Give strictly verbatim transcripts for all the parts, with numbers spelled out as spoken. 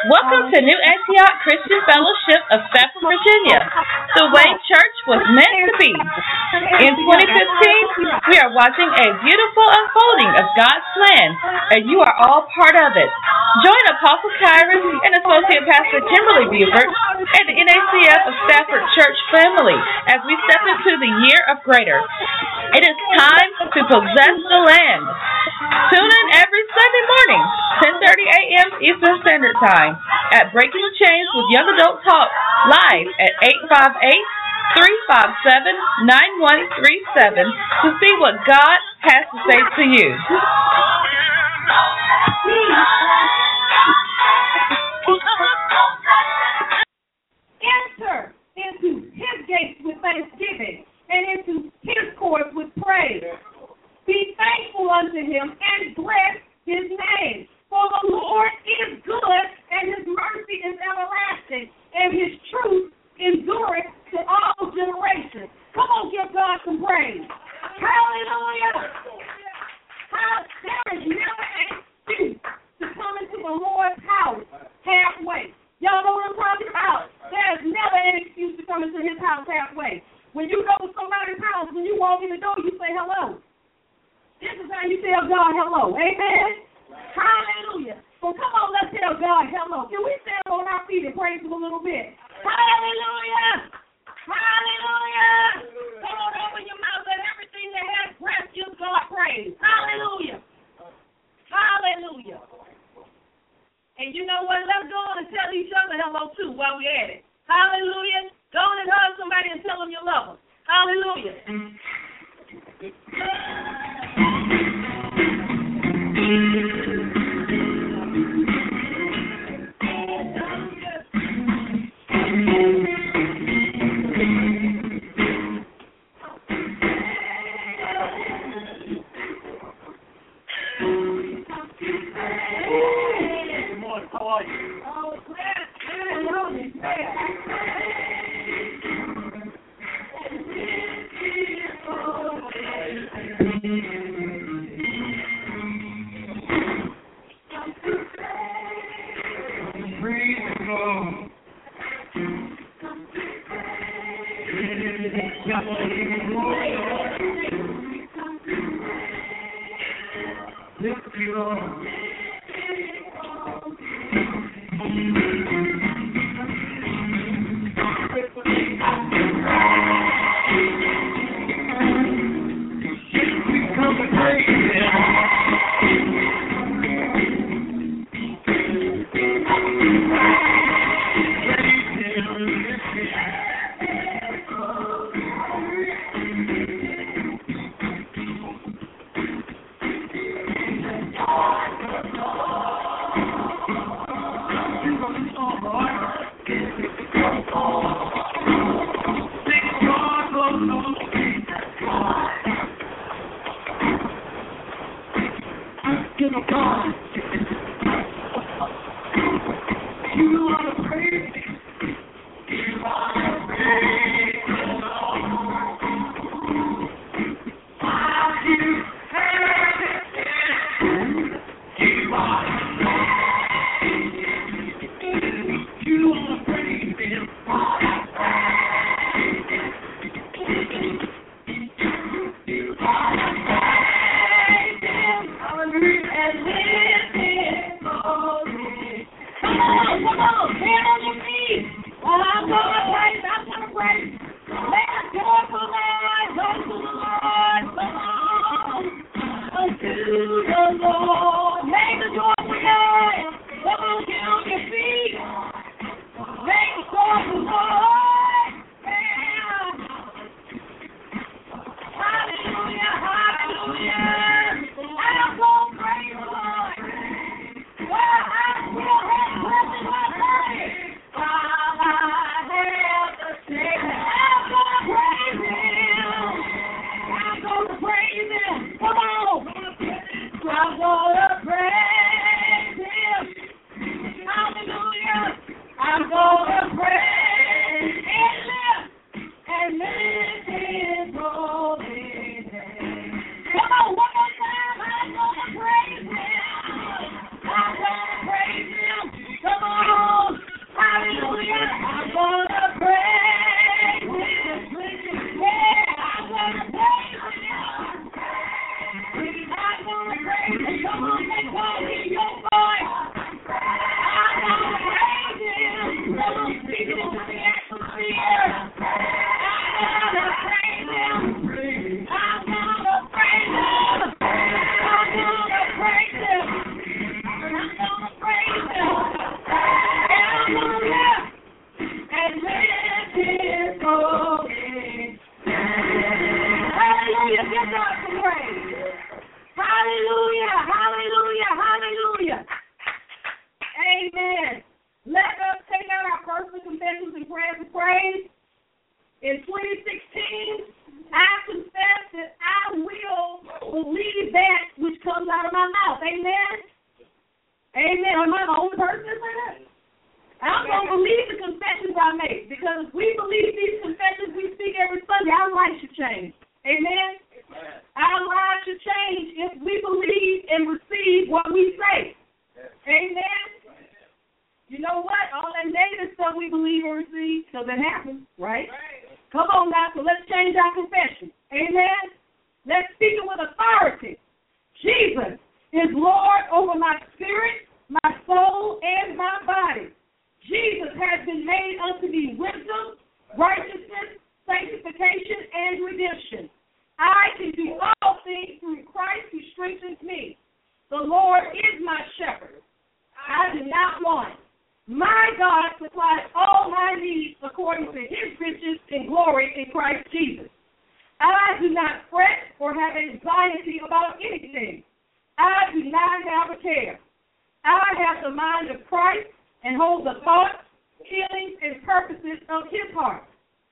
Welcome to New Antioch Christian Fellowship of Stafford, Virginia. The way church was meant to be. In twenty fifteen, we are watching a beautiful unfolding of God's plan, and you are all part of it. Join Apostle Kyron and Associate Pastor Kimberly Buford and the N A C F of Stafford Church family as we step into the year of greater. It is time to possess the land. Tune in every Sunday morning, ten thirty a.m. Eastern Standard Time, at Breaking the Chains with Young Adult Talk, live at eight five eight, three five seven, nine one three seven to see what God has to say to you. Enter into his gates with thanksgiving and into his courts with praise. Be thankful unto him and bless his name. For the Lord is good, and his mercy is everlasting, and his truth endureth to all generations. Come on, give God some praise. Hallelujah. How, there is never an excuse to come into the Lord's house halfway. Y'all know what I'm talking about? There is never an excuse to come into his house halfway. When you go to somebody's house, when you walk in the door, you say hello. This is how you tell God hello. Amen. Hallelujah. So come on, let's tell God hello. Can we stand on our feet and praise him a little bit? Hallelujah. Hallelujah. Come on, open your mouth and everything that has breath, give God praise. Hallelujah. Hallelujah. And you know what? Let's go on and tell each other hello, too, while we're at it. Hallelujah. Go on and hug somebody and tell them you love them. Hallelujah. Good morning. How are you? Oh, glad, glad, glad. else. Amen? Amen. Am I the only person that say that? I'm going to believe the confessions I make, because if we believe these confessions we speak every Sunday, our life should change. Amen? Amen. Our lives should change if we believe and receive what we say. Amen? You know what? All that negative stuff we believe and receive doesn't happen, right? Come on now, so let's change our confession. Amen? Let's speak it with authority. Jesus is Lord over my spirit, my soul, and my body. Jesus has been made unto me wisdom, righteousness, sanctification, and redemption. I can do all things through Christ who strengthens me. The Lord is my shepherd. I do not want. My God supplies all my needs according to his riches and glory in Christ Jesus. I do not fret or have anxiety about anything. I do not have a care. I have the mind of Christ and hold the thoughts, feelings, and purposes of his heart.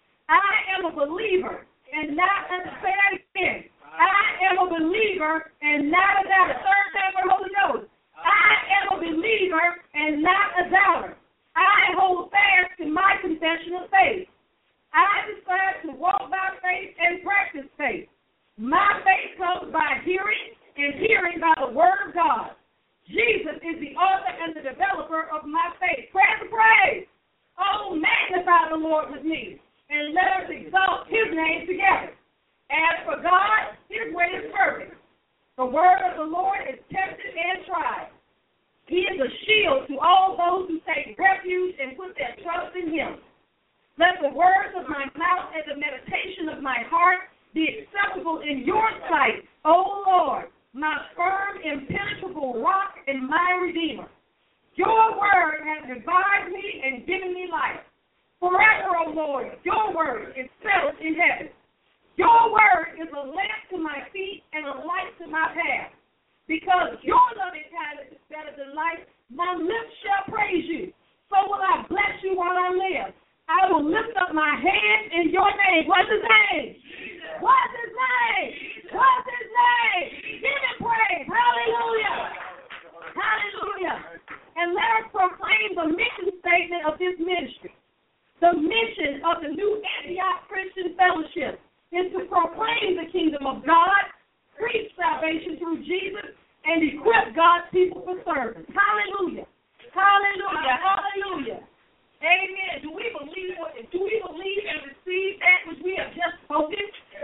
I am a believer and not a say that again. I am a believer and not a doubter. Third time for the Holy Ghost. I am a believer and not a doubter. I hold fast to my confession of faith. I decide to walk by faith and practice faith. My faith comes by hearing, and hearing by the word of God. Jesus is the author and the developer of my faith. Praise and praise. Oh, magnify the Lord with me, and let us exalt his name together. As for God, his way is perfect. The word of the Lord is tested and tried. He is a shield to all those who take refuge and put their trust in him. Let the words of my mouth and the meditation of my heart be acceptable in your sight, O Lord, my firm, impenetrable rock and my redeemer. Your word has revived me and given me life. Forever, O Lord, your word is settled in heaven. Your word is a lamp to my feet and a light to my path. Because your loving kindness is better than life, my lips shall praise you. So will I bless you while I live. I will lift up my hand in your name. What's his name? What's his name? What's his name? Give him praise. Hallelujah. Hallelujah. And let us proclaim the mission statement of this ministry. The mission of the New Antioch Christian Fellowship is to proclaim the kingdom of God, preach salvation through Jesus, and equip God's people for service. Hallelujah. Hallelujah. Hallelujah. Amen. Do we believe what? Do we believe and receive that which we have just spoken?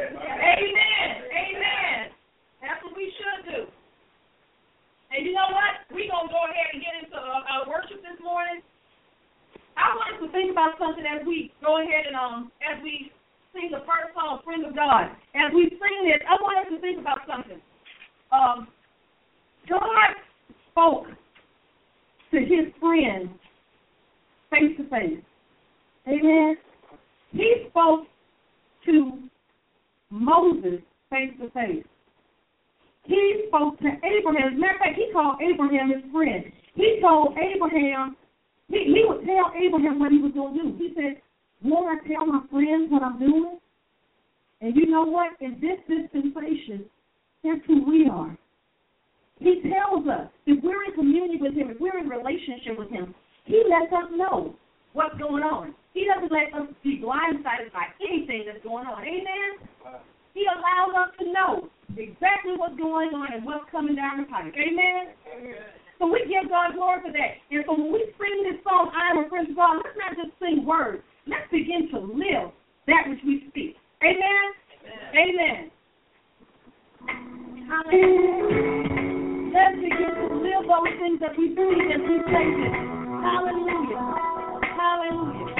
Amen. Amen. That's what we should do. And you know what? We're going to go ahead and get into uh, our worship this morning. I want us to think about something as we go ahead and um as we sing the first song, Friend of God. As we sing this, I want us to think about something. Um, God spoke to his friends face to face. Amen. He spoke to Moses face to face. He spoke to Abraham. As a matter of fact, he called Abraham his friend. He told Abraham, he, he would tell Abraham what he was going to do. He said, won't I tell my friends what I'm doing? And you know what? In this dispensation, that's who we are. He tells us, if we're in communion with him, if we're in relationship with him, he lets us know what's going on. He doesn't let us be blindsided by anything that's going on. Amen? He allows us to know exactly what's going on and what's coming down the pipe. Amen? Amen. So we give God glory for that. And so when we sing this song, I am a friend of God, let's not just sing words. Let's begin to live that which we speak. Amen? Amen. Amen. Hallelujah. Let's begin to live those things that we speak and we say this. Hallelujah. Hallelujah.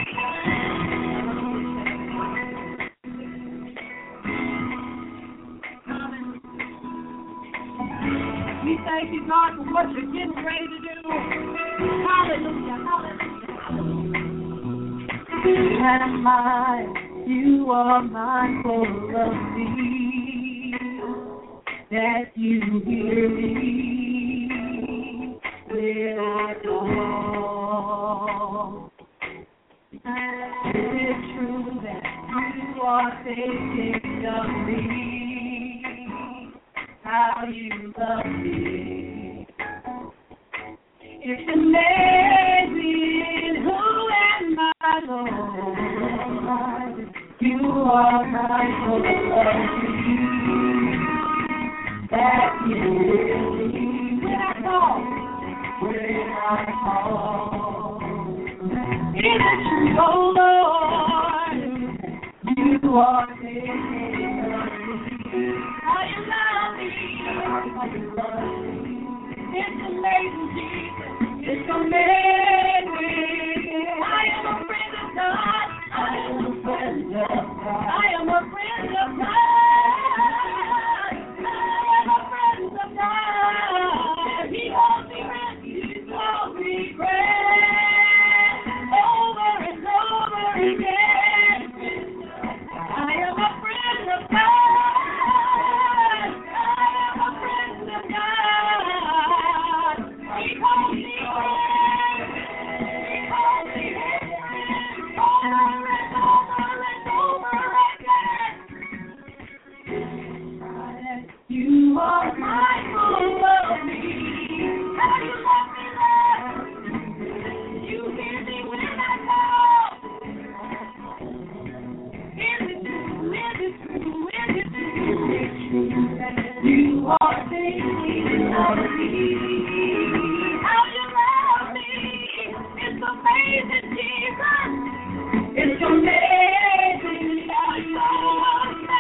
We thank you, God, for what you're getting ready to do. Hallelujah. Hallelujah. And mine, you are mindful of me, that you hear me when I call. And it is true that you are thinking of me. I how you love me. It's amazing who am I, Lord. You are my soul. That you when I call, when I call. It is true, oh Lord, you are taking how you love me, how you love me. It's amazing, Jesus. It's amazing. I am a friend of God. I am a friend of God. I am a friend of God. He calls me rest, he calls me grace, over and over again. I am a friend of God, I am a friend of God. He calls me grace, he calls me grace, over and over and over again. You are mindful of me. How you love me, Lord. You hear me when I call. Is it true? Is it true? Is it true? You are thinking of me. How you love me. It's amazing, Jesus. It's amazing. How you love me.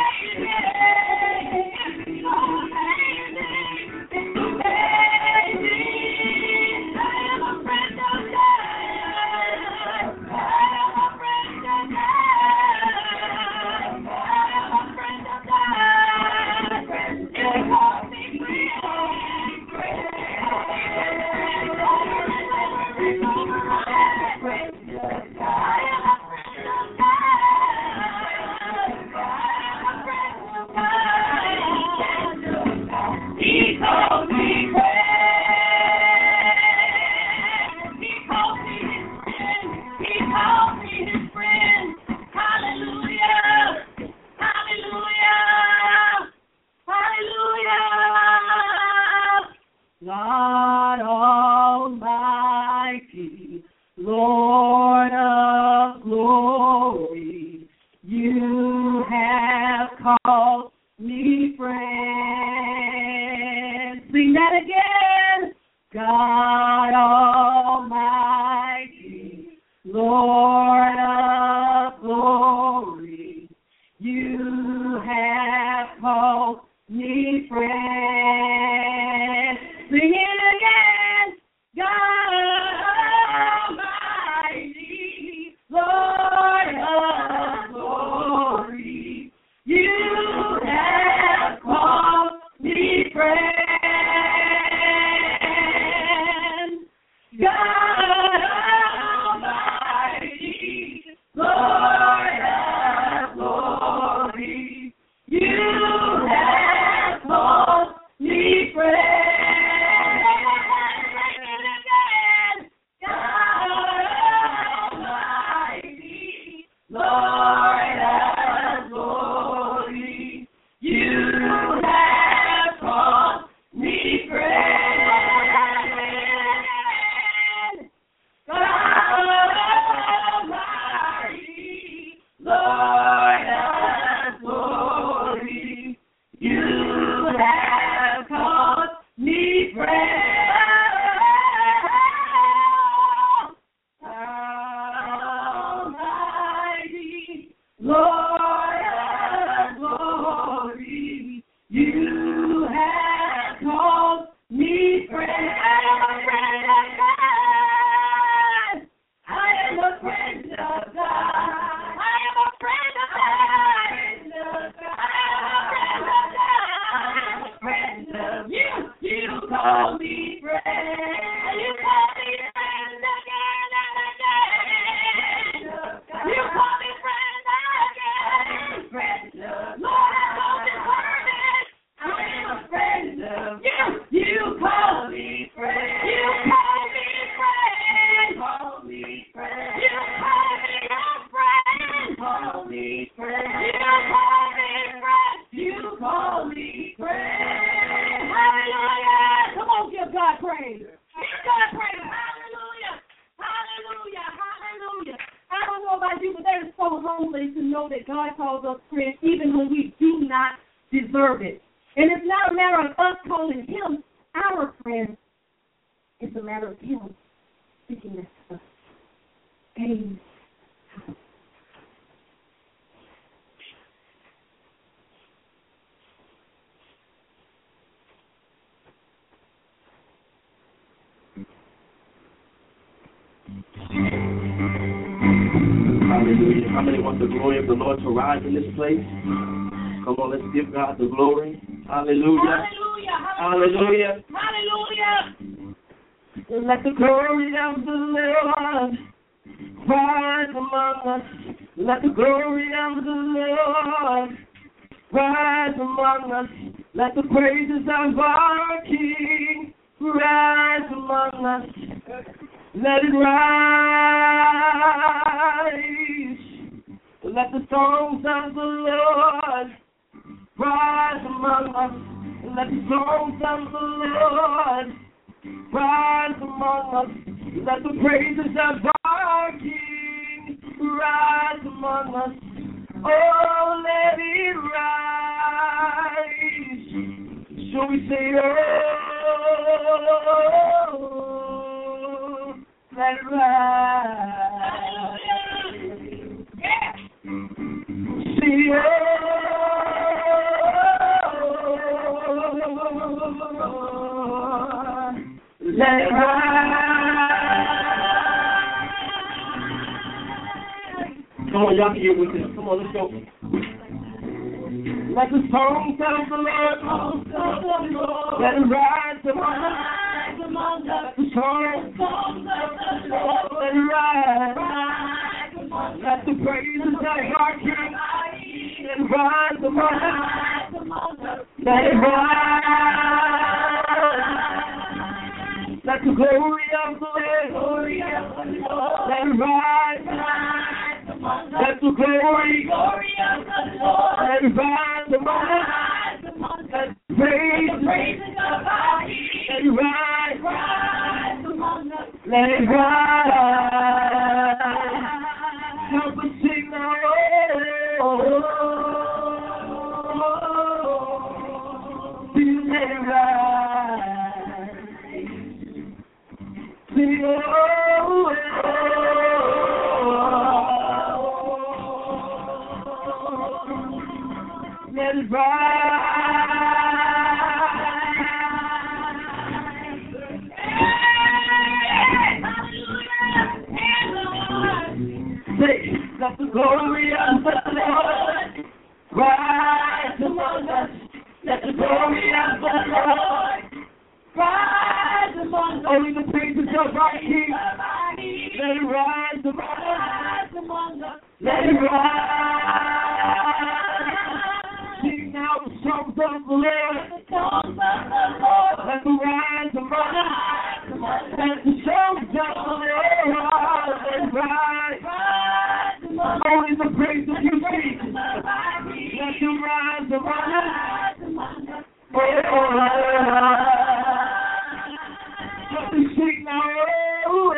God Almighty, Lord of glory, you have called me friend. Sing that again. God Almighty, Lord of glory, you have called me friend. Sing it again. God Almighty, Lord of glory, you have called me friend. God Almighty, Lord of glory, you have called me friend. Lord of glory, you have called me friend. God Almighty, Lord of glory, you have called me friend. Lord of glory, you have called me friend. I am a friend of God. I am a friend of God. I am a friend of God. I am a friend of you. You call me friend. You call me friend again and again. You call me friend. Friend of Lord, I call me friend. I am a friend of you. You call me friend. You call me friend. Call me friend. You call me a friend. Call me friend. You call me friend. You call me friend. God praise. Give God praise. Hallelujah. Hallelujah. Hallelujah. I don't know about you, but that is so humbling to know that God calls us friends even when we do not deserve it. And it's not a matter of us calling him our friend. It's a matter of him speaking that to us. Amen. Hallelujah. How many want the glory of the Lord to rise in this place? Come on, let's give God the glory. Hallelujah. Hallelujah. Hallelujah. Hallelujah. Let the glory of the Lord rise among us. Let the glory of the Lord rise among us. Let the praises of our King rise among us. Let it rise. Let the songs of the Lord rise among us. Let the songs of the Lord rise among us. Let the praises of our King rise among us. Oh, let it rise. Shall we say, oh, let it rise. See, oh, let it rise. Come on, y'all can get with this. Come on, let's go. Let the songs of the Lord, let it rise among us. The songs of the Lord, let it rise. Let the praises of our King let it rise among us. Let it rise. Let the glory of the Lord let it rise. Let the glory of the Lord let it rise among us. Let the praises of our King let it rise among us. Let it rise. Help us sing now. Let it rise. Sing, oh, let it rise. Say, let the glory of the Lord rise among us. Let the glory of the Lord rise among us. Only the praises of our King. Let it rise among us. Let it rise. Sing now the songs of the Lord. Let it rise among us. Let the songs of the Lord let it rise. Only the praise of you, Jesus. Let it rise among us. Oh, let me sing now. Oh,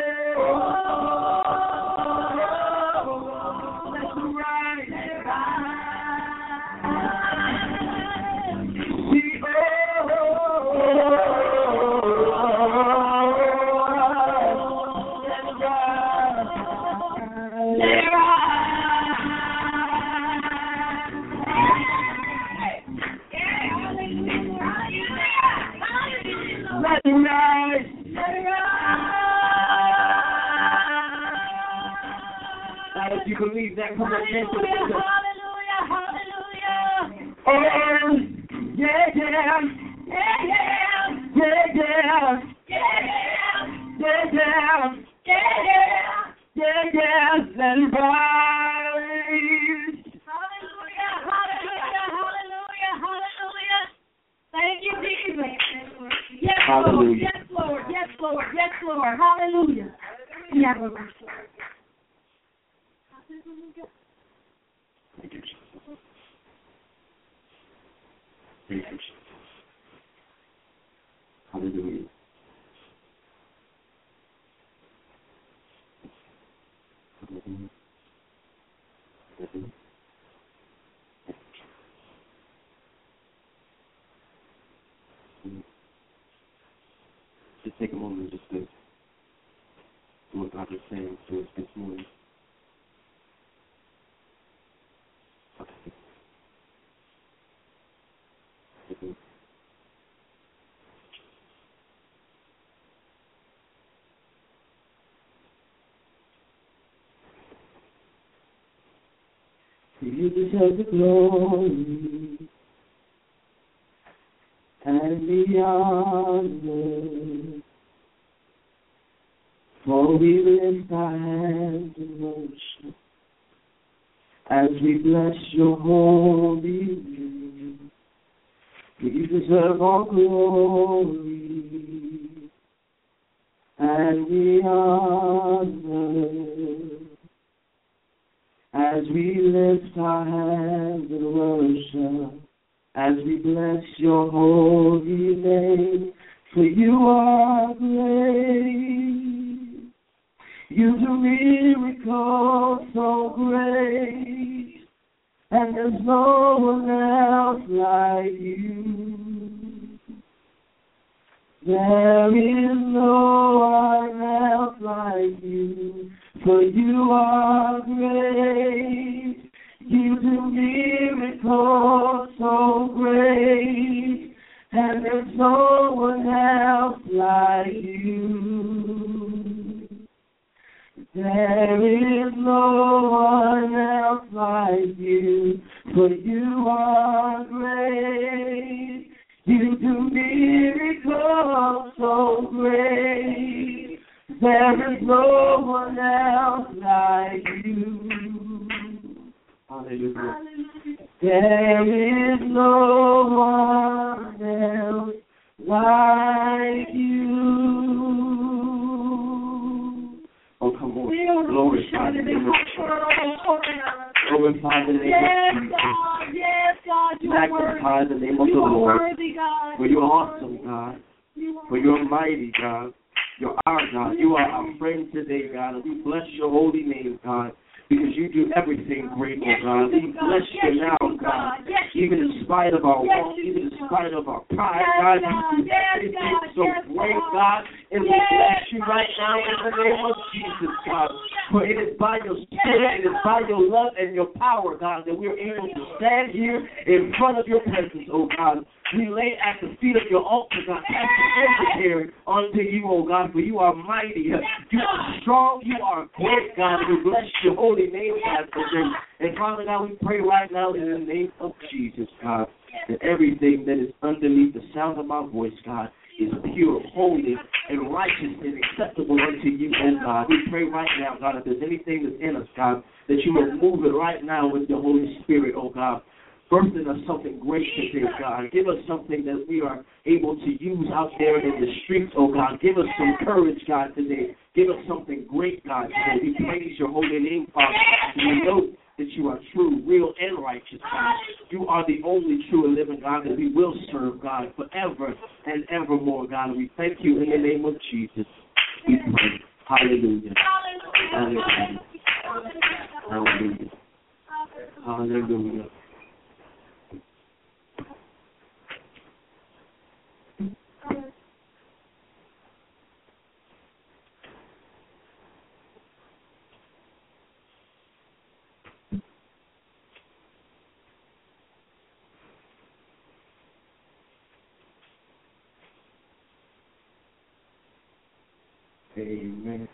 let it rise. See, let it rise. Now, if you believe that, come on, dance with us. Hallelujah. Hallelujah. Oh, yeah, yeah. Yeah, yeah. Yeah, yeah. Yeah, Yeah, yeah. yeah. Yeah, yeah. Let it rise. Hallelujah. Hallelujah. Hallelujah. Hallelujah. Thank you, Jesus. Yes, Lord. Hallelujah. Yes, Lord. Yes, Lord. Yes, Lord. Hallelujah. Yeah, Lord. Thank you, Jesus. Thank you, Jesus. Hallelujah. Just take a moment just to do what God is saying to us this morning. Okay. You deserve the glory and the honor, for we lift our hands in worship as we bless your holy name. You deserve all glory and the honor, as we lift our hands in worship, as we bless your holy name. For you are great, you do miracles so great, and there's no one else like you. There is no one else like you, for you are great, you do miracles so great, and there's no one else like you. There is no one else like you, for you are great, you do miracles so great, there is no one else like you. Hallelujah. There is no one else like you. Oh, come on. Glorify the name of Jesus. Glorify the name of Jesus. Yes, God. You are worthy. Magnify the name of the Lord. Worthy, God. For you're awesome, God. For you're mighty, God. You're our God. You are our friend today, God. And we bless your holy name, God, because you do everything great, oh God. We bless you now, God. Even in spite of our walk, even in spite of our pride, God, you do everything so great, God. And we bless you right now in the name of Jesus, God. For it is by your spirit, it is by your love and your power, God, that we are able to stand here in front of your presence, oh God. We lay at the feet of your altar, God, casting every care unto you, oh God, for you are mighty. You are strong. You are great, God. We bless your holy name, God, today. And Father God, we pray right now in the name of Jesus, God, that everything that is underneath the sound of my voice, God, is pure, holy, and righteous and acceptable unto you, oh God. We pray right now, God, if there's anything that's in us, God, that you will move it right now with your Holy Spirit, oh God. Birthing us something great today, God. Give us something that we are able to use out there in the streets, oh God. Give us some courage, God, today. Give us something great, God, today. We praise your holy name, Father. We know that you are true, real, and righteous, God. You are the only true and living God that we will serve, God, forever and evermore, God. And we thank you in the name of Jesus. We pray. Hallelujah. Hallelujah. Hallelujah. Hallelujah. Amen.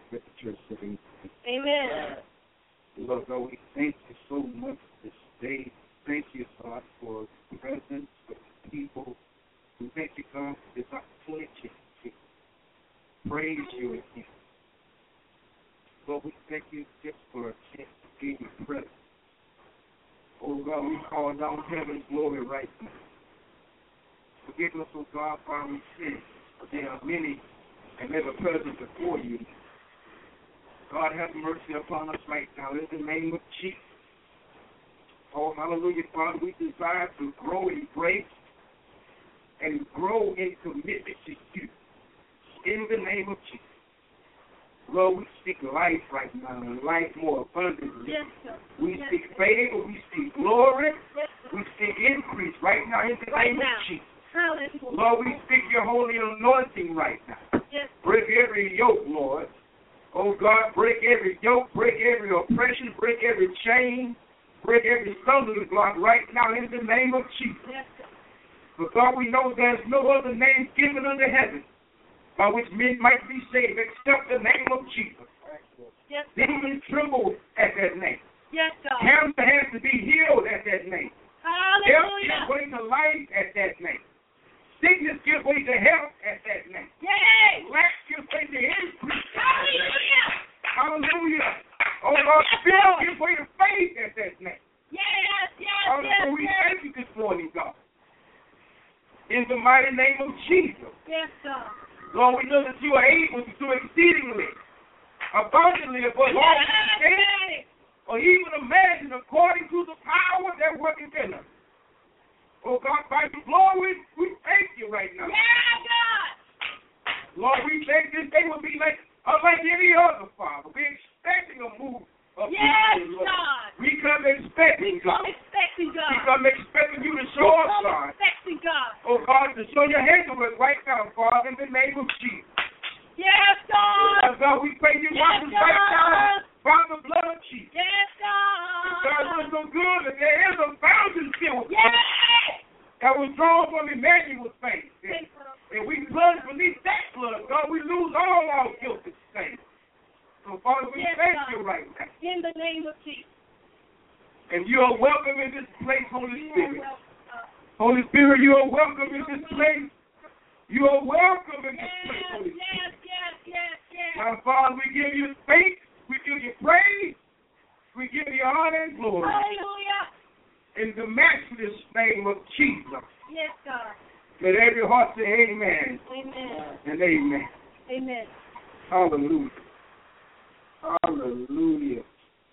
Amen. Lord God, we thank you so much this day. Thank you, God, for the presence of the people. We thank you, God, for this opportunity to praise you again. Lord, we thank you just for a chance to give you presence. Oh, God, we call down heaven's glory right now. Forgive us, oh God, for our sins. There are many and ever present before you. God, have mercy upon us right now in the name of Jesus. Oh, hallelujah, Father. We desire to grow in grace and grow in commitment to you in the name of Jesus. Lord, we speak life right now and life more abundantly. Yes, sir. We yes, speak favor. We speak glory. Yes, we speak increase right now in the right name now. of Jesus. Hallelujah. Lord, we speak your holy anointing right now. Yes. Break every yoke, Lord. Oh, God, break every yoke, break every oppression, break every chain, break every stumbling block right now in the name of Jesus. Yes. For God, we know there's no other name given under heaven by which men might be saved except the name of Jesus. Yes. Demons tremble at that name. Yes, God. Cancer has to be healed at that name. Death Hallelujah. gives way to life at that name. Sickness gives way to health at that name. Yay. Lack gives way to increase. Hallelujah. Hallelujah. Oh, Lord, fear gives way to faith at that name. Yes, yes, Hallelujah. yes, We yes. thank you this morning, God. In the mighty name of Jesus. Yes, God. Lord, we know that you are able to do exceedingly, abundantly above all we can say, Yes. or even imagine according to the power that worketh in us. Oh, God, by the glory, we thank you right now. Yeah, God. Lord, we think this day will be like, unlike any other, Father. We're expecting a move of Yes, you, Lord. God. We come expecting, God. I'm expecting We God. come expecting you to show us, I'm God. expecting God. Oh, God, to show your hand to us right now, Father, in the name of Jesus. Yes, God. Oh, God, we pray you Yes, watch us right now God. by the blood of Jesus. Yes, God, God. we're so good that there is a fountain filled Yes. that was drawn from Emmanuel's face. And, and we plunge beneath that blood, God, we lose all our guilty stains. So, Father, we Yes, thank God. you right now. In the name of Jesus. And you are welcome in this place, Holy You are Spirit. welcome, God. Holy Spirit, you are welcome in this place. You are welcome in this Yes, place, Holy Spirit. yes, yes, yes, yes. Now, Father, we give you thanks, we give you praise, we give you honor and glory Hallelujah. in the matchless name of Jesus. Yes, God. Let every heart say amen Amen. and amen. Amen. Hallelujah. Hallelujah.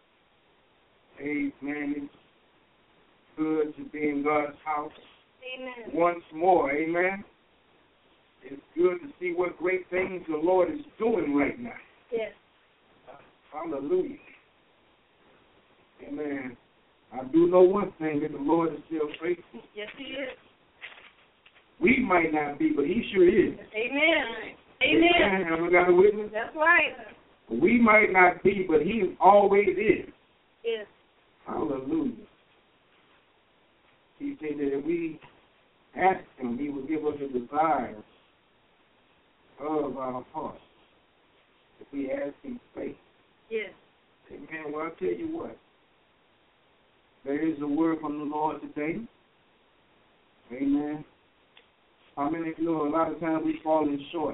Amen. It's good to be in God's house Amen. once more. Amen. It's good to see what great things the Lord is doing right now. Yes. Hallelujah. Amen. I do know one thing, that the Lord is still faithful. Yes, He is. We might not be, but He sure is. Amen. Amen. Have we got a witness? That's right. We might not be, but He always is. Yes. Hallelujah. He said that if we ask Him, He will give us the desires of our heart. If we ask in faith. Yes. Amen. Well, I'll tell you what. There is a word from the Lord today. Amen. How many of you know a lot of times we fall in short?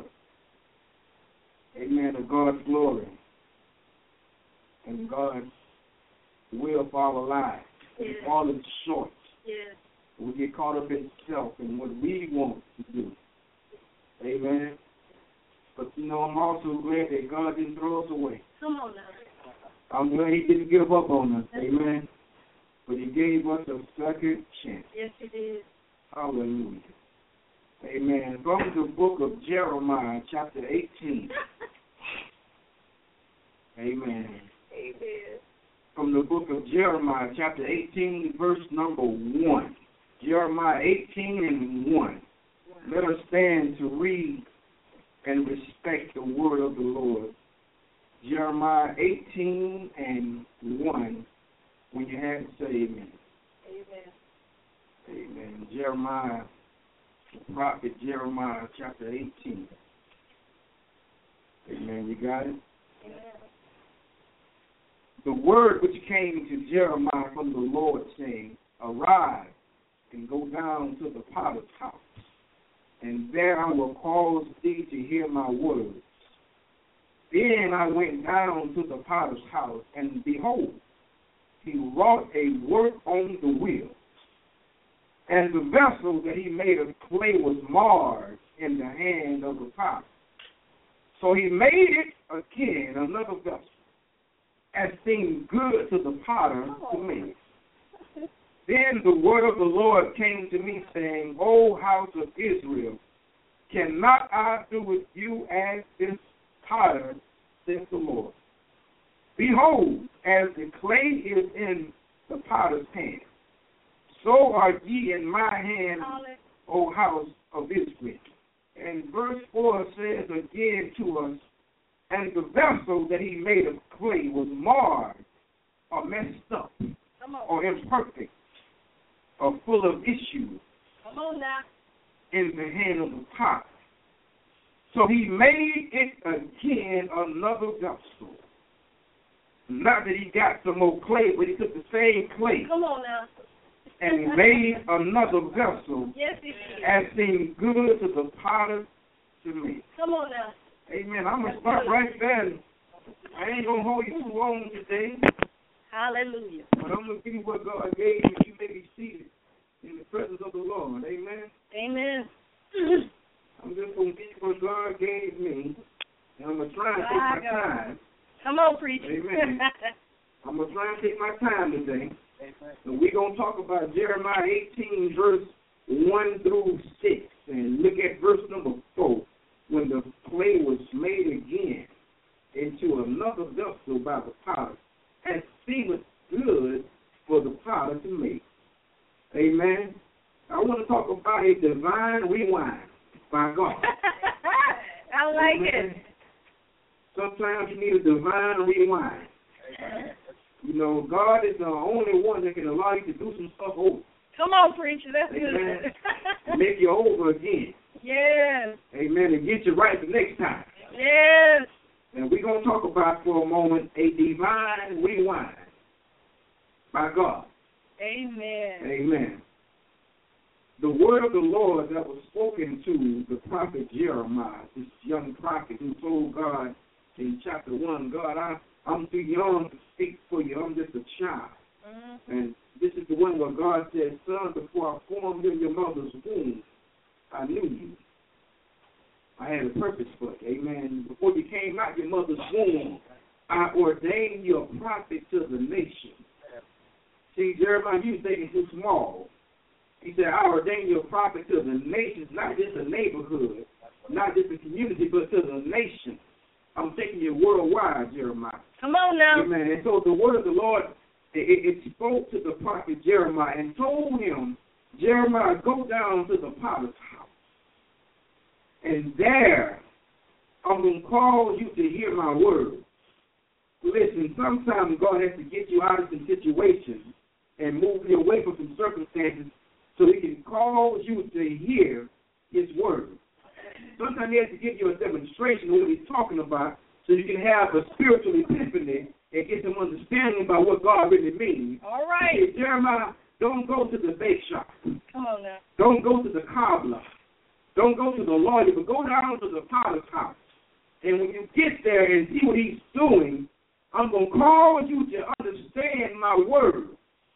Amen. Of God's glory and God's will for our lives. Yes. We fall in short. Yes. We get caught up in self and what we want to do. Amen. But you know, I'm also glad that God didn't throw us away. Come on now. I'm glad He didn't give up on us. Amen. But He gave us a second chance. Yes, He did. Hallelujah. Amen. From the book of Jeremiah, chapter eighteen. Amen. Amen. From the book of Jeremiah, chapter eighteen, verse number one. Jeremiah eighteen and one. Let us stand to read and respect the word of the Lord. Jeremiah eighteen and one. When you have it, say amen. Amen. Amen. Jeremiah, the prophet Jeremiah, chapter eighteen. Amen. You got it? Amen. The word which came to Jeremiah from the Lord, saying, Arise and go down to the potter's house, and there I will cause thee to hear my words. Then I went down to the potter's house, and behold, he wrought a work on the wheel. And the vessel that he made of clay was marred in the hand of the potter. So he made it again, another vessel, as seemed good to the potter to make. Then the word of the Lord came to me, saying, O house of Israel, cannot I do with you as this potter, says the Lord? Behold, as the clay is in the potter's hand, so are ye in my hand, O house of Israel. And verse four says again to us, and the vessel that he made of clay was marred or messed up or imperfect or full of issues Come on now. in the hand of the potter. So he made it again another vessel. Not that he got some more clay, but he took the same clay Come on now. and made another vessel Yes, he did. as seemed good to the potter to make. Come on now. Amen. I'm going to start right there. I ain't going to hold you too long today, Hallelujah. but I'm going to give you what God gave you. You may be seated in the presence of the Lord. Amen. Amen. I'm just going to give you what God gave me, and I'm going to try and take my time. Come on, preacher. Amen. I'm going to try and take my time today. And we're going to talk about Jeremiah eighteen, verse one through six, and look at verse number four, when the clay was made again into another vessel by the potter, and seemed good for the potter to make. Amen. I want to talk about a divine rewind by God. I like Amen. it. Sometimes you need a divine rewind. You know, God is the only one that can allow you to do some stuff over. Come on, preacher. That's Amen. good. Make you over again. Yes. Amen. And get you right the next time. Yes. And we're going to talk about for a moment a divine rewind by God. Amen. Amen. The word of the Lord that was spoken to the prophet Jeremiah, this young prophet who told God in chapter one, God, I, I'm too young to speak for you. I'm just a child. Mm-hmm. And this is the one where God said, son, before I formed you in your mother's womb, I knew you. I had a purpose for it. Amen. Before you came out your mother's womb, I ordained you a prophet to the nation. See, Jeremiah, you thinking too small. He said, I ordained you a prophet to the nations, not just a neighborhood, not just a community, but to the nation. I'm taking you worldwide, Jeremiah. Come on now. Amen. And so the word of the Lord, it, it spoke to the prophet Jeremiah and told him, Jeremiah, go down to the potter's house. And there, I'm going to call you to hear my word. Listen, sometimes God has to get you out of some situations and move you away from some circumstances so he can cause you to hear his word. Sometimes he has to give you a demonstration of what he's talking about so you can have a spiritual epiphany and get some understanding about what God really means. All right. Hey, Jeremiah, don't go to the bake shop. Come on now. Don't go to the cobbler. Don't go to the lawyer, but go down to the potter's house. And when you get there and see what he's doing, I'm going to cause you to understand my word.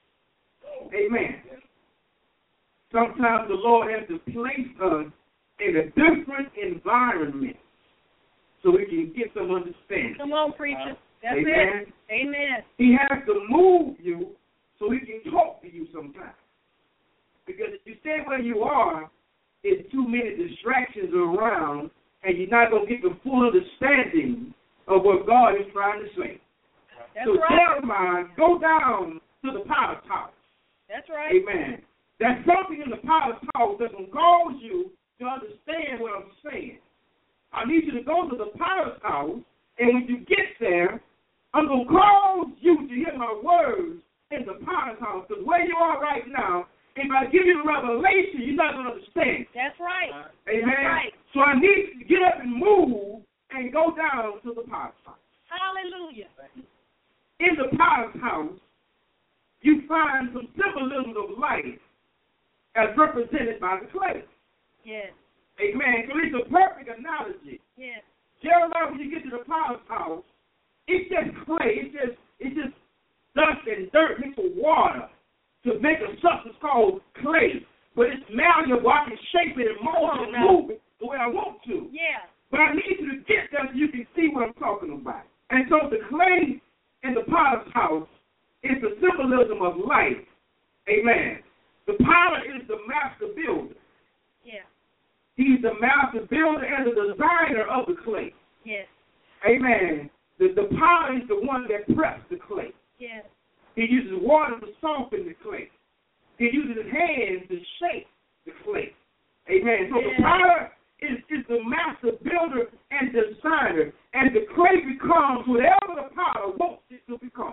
Amen. Sometimes the Lord has to place us in a different environment so we can get some understanding. Come on, preacher. That's Amen. it. Amen. He has to move you so he can talk to you sometimes. Because if you stay where you are, there's too many distractions around, and you're not going to get the full understanding of what God is trying to say. That's so right. Jeremiah, go down to the potter's house. That's right. Amen. There's something in the potter's house that's going to cause you to understand what I'm saying. I need you to go to the potter's house, and when you get there, I'm going to cause you to hear my words in the potter's house. Because where you are right now, if I give you a revelation, you're not going to understand. That's right. Amen. That's right. So I need you to get up and move and go down to the potter's house. Hallelujah. In the potter's house, you find some symbolism of life as represented by the clay. Yes. Amen. So it's a perfect analogy. Yes. Jeremiah, when you get to the potter's house, it's just clay. It's just it's just dust and dirt mixed with water to make a substance called clay. But it's malleable. I can shape it and mold it and move it the way I want to. Yeah. But I need you to get there so you can see what I'm talking about. And so the clay in the potter's house is the symbolism of life. Amen. The potter is the master builder. Yeah. He's the master builder and the designer of the clay. Yes. Amen. The, the potter is the one that preps the clay. Yes. He uses water to soften the clay. He uses his hands to shape the clay. Amen. So Yeah. the potter is, is the master builder and designer, and the clay becomes whatever the potter wants it to become.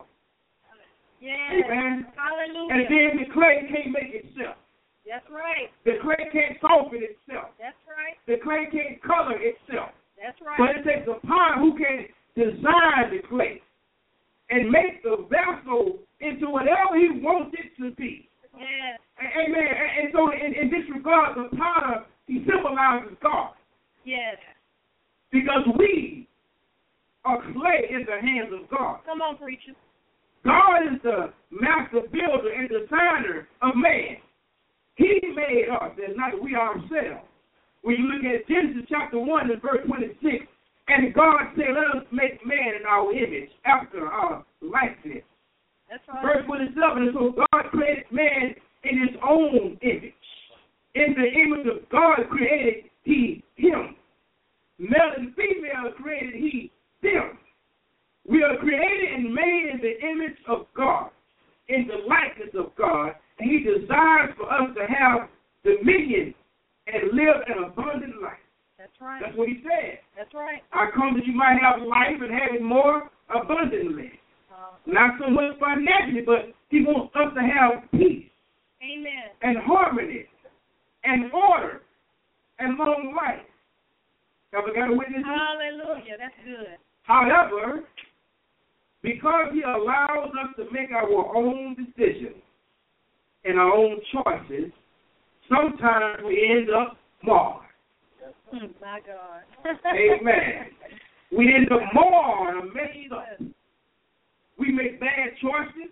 Yes. Amen. Hallelujah. And then the clay can't make itself. That's right. The clay can't soften itself. That's right. The clay can't color itself. That's right. But it takes a potter who can design the clay and make the vessel into whatever he wants it to be. Yes. Amen. And so in, in this regard, the potter, he symbolizes God. Yes. Because we are clay in the hands of God. Come on, preacher. God is the master builder and designer of man. He made us, and not we ourselves. When you look at Genesis chapter one and verse twenty-six, and God said, let us make man in our image, after our likeness. That's right. Verse twenty-seven, and so God created man in his own image. In the image of God created he him. Male and female created he them. We are created and made in the image of God, in the likeness of God, and he desires for us to have dominion and live an abundant life. That's right. That's what he said. That's right. I come that you might have life and have it more abundantly. Uh, Not so much financially, but he wants us to have peace amen. and harmony and order and long life. Have I got a witness? Hallelujah. That's good. However, because he allows us to make our own decisions and our own choices, sometimes we end up marred. Mm, my God. Amen. We end up marred or messed up. We make bad choices.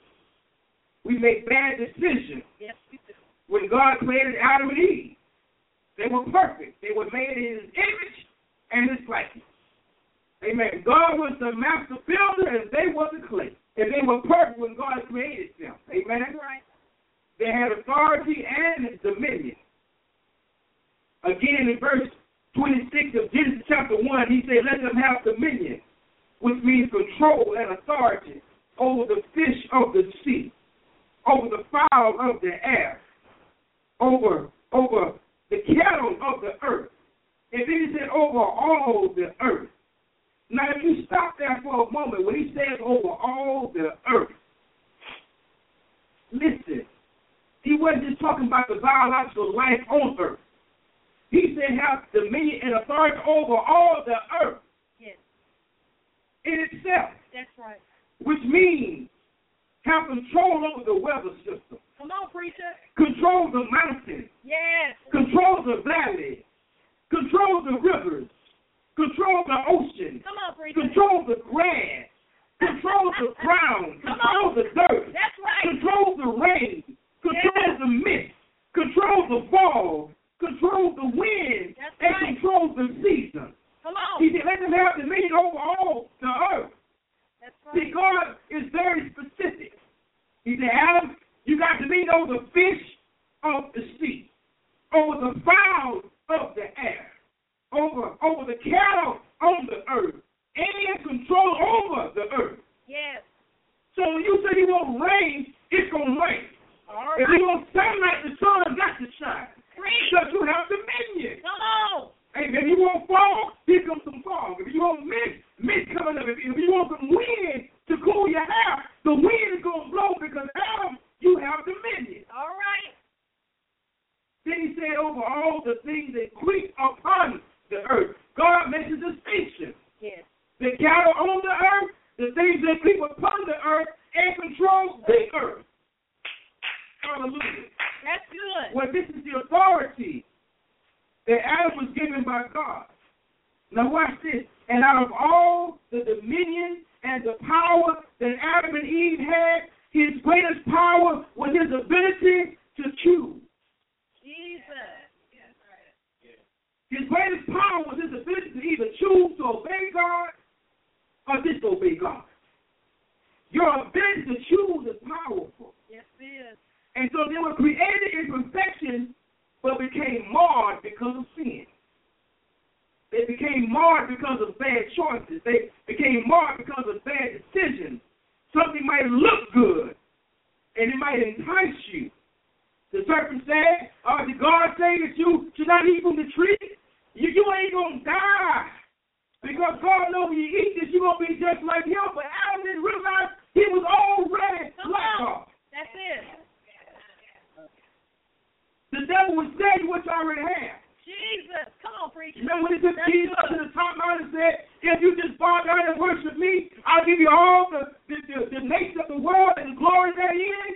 We make bad decisions. Yes, we do. When God created Adam and Eve, they were perfect. They were made in his image and his likeness. Amen. God was the master builder and they were the clay. And they were perfect when God created them. Amen. That's right. They had authority and dominion. Again, in verse twenty-six of Genesis chapter one, he said, let them have dominion, which means control and authority over the fish of the sea, over the fowl of the air, over, over the cattle of the earth. And then he said, over all the earth. Now, if you stop there for a moment, when he says over all the earth, listen, he wasn't just talking about the biological life on earth. He said have dominion and authority over all the earth. Yes. In itself. That's right. Which means have control over the weather system. Come on, preacher. Control the mountains. Yes. Control the valley. Control the rivers. Control the ocean. Come on, preacher. Control the grass. Control the ground. Control the dirt. That's right. Control the rain. Control Yes. the mist. Control the fog. Control the wind. That's and right. control the season. Come on. He said, let them have dominion over all the earth. That's See, right. God is very specific. He said, Adam, you got dominion over the fish of the sea, over the fowls of the air, over, over the cattle on the earth, and control over the earth. Yes. So when you say you want rain, it's going to rain. All If right. you want sunlight, the sun got to shine. Preach. Because you have dominion. Come on. Hey, if you want fog, here comes some fog. If you want mist, mist coming up. If you want some wind to cool your hair, the wind is going to blow because Adam, you have dominion. All right. Then he said over all the things that creep upon the earth. God makes a distinction. Yes. The cattle on the earth, the things that creep upon the earth, and control the earth. Hallelujah. That's good. Well, this is the authority that Adam was given by God. Now watch this. And out of all the dominion and the power that Adam and Eve had, his greatest power was his ability to choose. Jesus. His greatest power was his ability to either choose to obey God or disobey God. Your ability to choose is powerful. Yes, it is. And so they were created in perfection, but became marred because of sin. They became marred because of bad choices. They became marred because of bad decisions. Something might look good, and it might entice you. The serpent said, uh, did God say that you should not eat from the tree? You, you ain't going to die. Because God knows when you eat this, you're going to be just like him. But Adam didn't realize he was already like God. That's it. The devil would say what you already have. Jesus. Come on, preacher. Remember when he took Jesus up to the top mountain and said, if you just bow down and worship me, I'll give you all the, the, the, the nations of the world and the glory therein.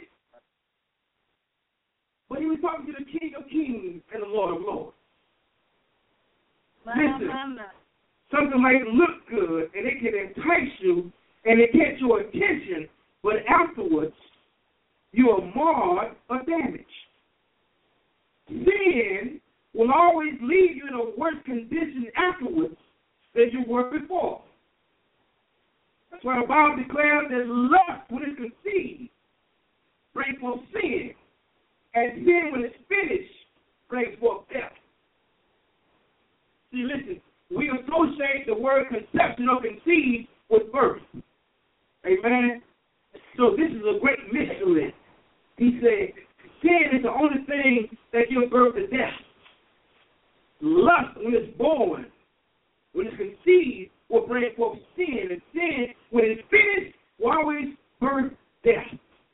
But he was talking to the King of Kings and the Lord of Lords. Listen, something might look good and it can entice you and it gets your attention, but afterwards you are marred or damaged. Sin will always leave you in a worse condition afterwards than you were before. That's why the Bible declares that lust, when it's conceived, brings forth sin, and sin, when it's finished, brings forth death. See, listen, we associate the word conception or conceive with birth. Amen? So this is a great mystery. He said, sin is the only thing that gives birth to death. Lust, when it's born, when it's conceived, will bring forth sin. And sin, when it's finished, will always birth death.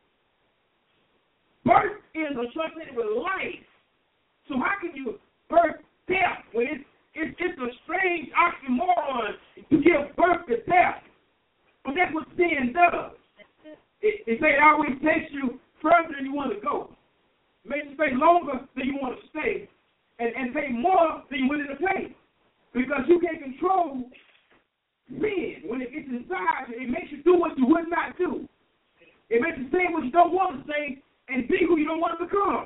Birth is associated with life. So how can you birth death when it's It's, it's a strange oxymoron to give birth to death. But that's what sin does. It, it, it always takes you further than you want to go. It makes you stay longer than you want to stay. And, and pay more than you're willing to pay. Because you can't control sin. When it gets inside, it makes you do what you would not do. It makes you say what you don't want to say and be who you don't want to become.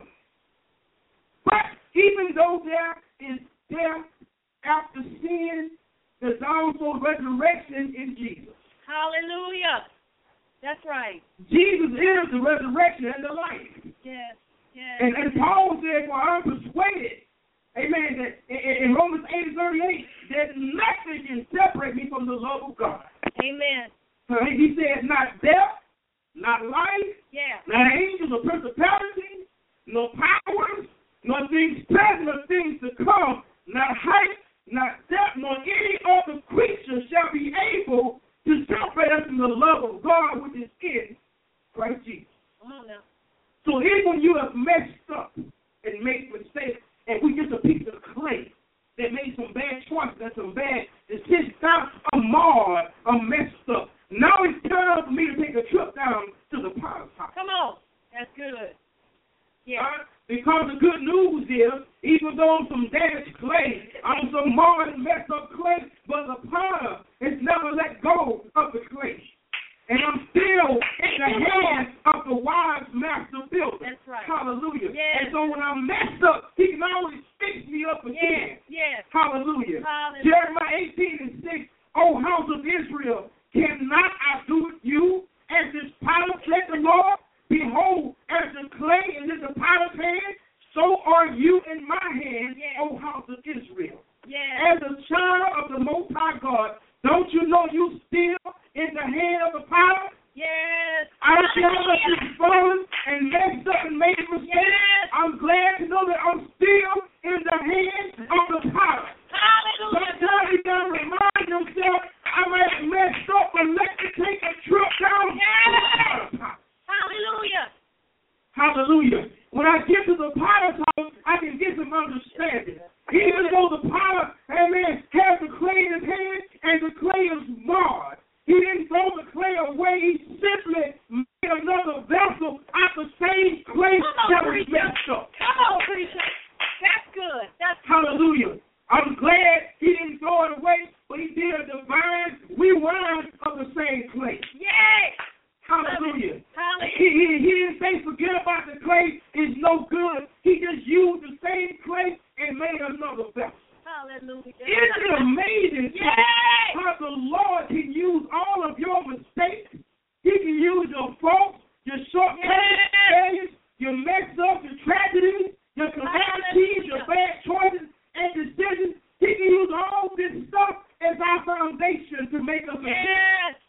But even though there is death after sin, there's also resurrection in Jesus. Hallelujah. That's right. Jesus is the resurrection and the life. Yes, yes. And, and Paul said, well, I'm persuaded, amen, that in, in Romans eight thirty-eight, that nothing can separate me from the love of God. Amen. Uh, he said, not death, not life, yeah. not angels or principalities, no powers, no things present or things to come, not height, not depth, nor any other creature shall be able to separate us from the love of God which is in Christ Jesus. Come on now. So even when you have messed up and made mistakes, and we just a piece of clay that made some bad choices and some bad decisions, now I'm marred, I'm messed up. Now it's time for me to take a trip down to the potter's house. Come on. That's good. Yeah. Uh, because the good news is, even though I'm some damaged clay, I'm some marred and messed up clay, but the potter has never let go of the clay. And I'm still in the hands of the wise master builder. That's right. Hallelujah. Yes. And so when I'm messed up, he can always fix me up again. Yes. Yes. Hallelujah. Hallelujah. Jeremiah eighteen and six, O house of Israel, cannot I do with you as this potter, said the Lord? Behold, as the clay is in the potter's hand, so are you in my hand, yes. O house of Israel. Yes. As a child of the Most High God, don't you know you still in the hand of the potter? Yes. I don't care that you've fallen and messed up and made mistakes. Yes. I'm glad to know that I'm still in the hand of the potter. Hallelujah. Sometimes you gotta remind yourself, I might have messed up, but let me take a trip down yes. to the potter's house. Hallelujah. Hallelujah. When I get to the potter's house, I can get some understanding. Even though the potter, amen, has the clay in his hand and the clay is marred, he didn't throw the clay away. He simply made another vessel out the same clay that was messed up. Come on, preacher. That's good. That's good. Hallelujah. I'm glad he didn't throw it away, but he did a divine rewind of the same clay. Yay. Hallelujah. Hallelujah. He, he, he didn't say forget about the clay, it's no good. He just used the same clay and made another vessel. Hallelujah. Isn't it amazing Yay! how the Lord can use all of your mistakes? He can use your faults, your shortcomings, failures, your mess up, your tragedies, your calamities, your bad choices and decisions. He can use all this stuff as our foundation to make us a yes.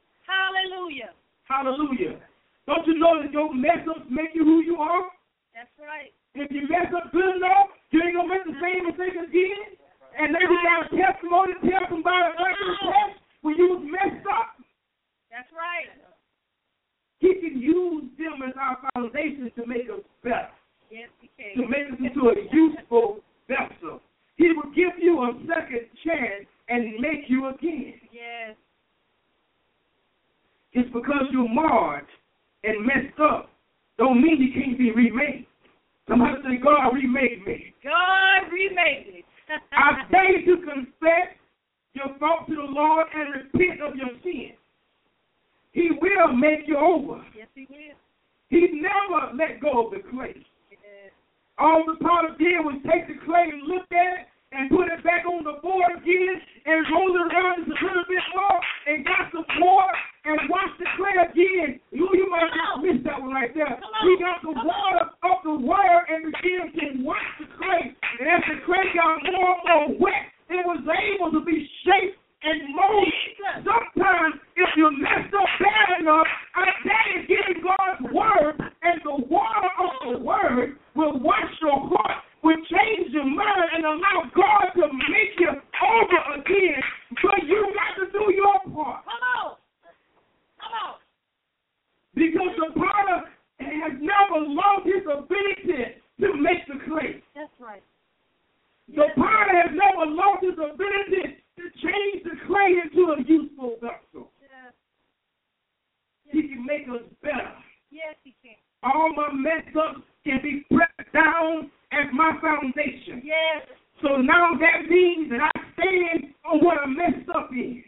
Hallelujah. Hallelujah. Don't you know that your mess ups make you who you are? That's right. If you mess up good enough, you ain't gonna make the same mistake again. And maybe you got a testimony to tell somebody under the test when you was messed up. That's right. He can use them as our foundation to make us better. Yes, he can. To make us into a useful vessel. He will give you a second chance and make you again. Yes. It's because you're marred and messed up. Don't mean you can't be remade. Somebody say, God remade me. God remade me. I dare you to confess your fault to the Lord and repent of your sin. He will make you over. Yes, he will. He never let go of the clay. Yes. All the potter did was take the clay and look at it and put it back on the board again and roll it around just a little bit more and got some water and wash the clay again. You, you might have missed that one right there. He got the water up the wire and began to wash the clay. And as the clay got more and more wet, it was able to be shaped and molded. Sometimes if you messed up bad enough, I dare you get in God's word, and the water of the word will wash your heart, will change your mind, and allow God to make you over again. But you got to do your part. Come on. Come on. Because the potter has never lost his ability to make the clay. That's right. The potter has never lost his ability to change the clay into a useful vessel. Yes. Yes. He can make us better. Yes, he can. All my mess ups can be pressed down as my foundation. Yes. So now that means that I stand on what I messed up in.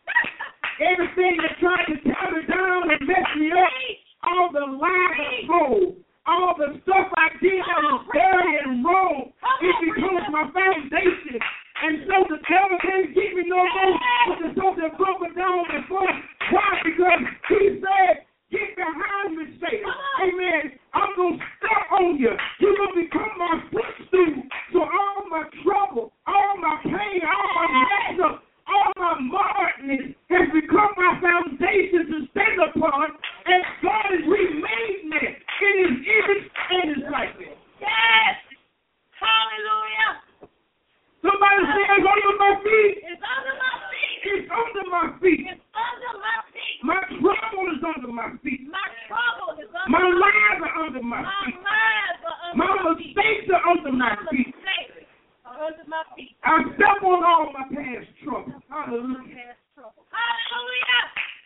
Everything that tried to tear me down and mess me up, all the lies I told, all the stuff I did that was dirty and wrong, it becomes my foundation. And so the devil can't keep me no more with the stuff that broke me down before. Why? Because he said, get behind me, Satan. Amen. I'm going to step on you. You're going to become my footstool. So all my trouble, all my pain, all my mess up, all my marredness has become my foundation to stand upon. And God has remade me in his image and his likeness. Yes. Hallelujah. Somebody say it's under my feet. It's under my feet. It's under my feet. It's under my feet. My trouble is under my feet. My trouble is under My my lies are under my My feet. lies are under My my feet. mistakes are under my My feet. mistakes are under my feet. I step on all my past trouble. Hallelujah. Past trouble. Hallelujah.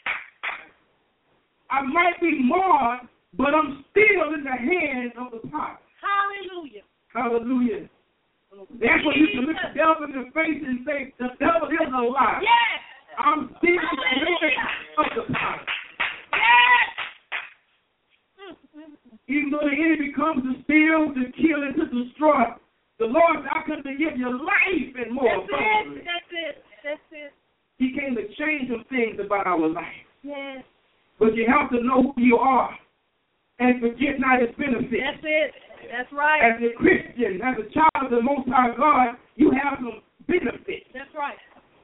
I might be marred, but I'm still in the hands of the potter. Hallelujah. Hallelujah. That's when you can look the devil in the face and say, the devil is a lie. Yes. I'm still in the hands of the potter. Yes. Even though the enemy comes to steal, to kill, and to destroy, the Lord, I come to give you life and more That's abundantly. it. That's it. That's it. He came to change some things about our life. Yes. But you have to know who you are and forget not his benefits. That's it. That's right. As a Christian, as a child of the Most High God, you have some benefits. That's right.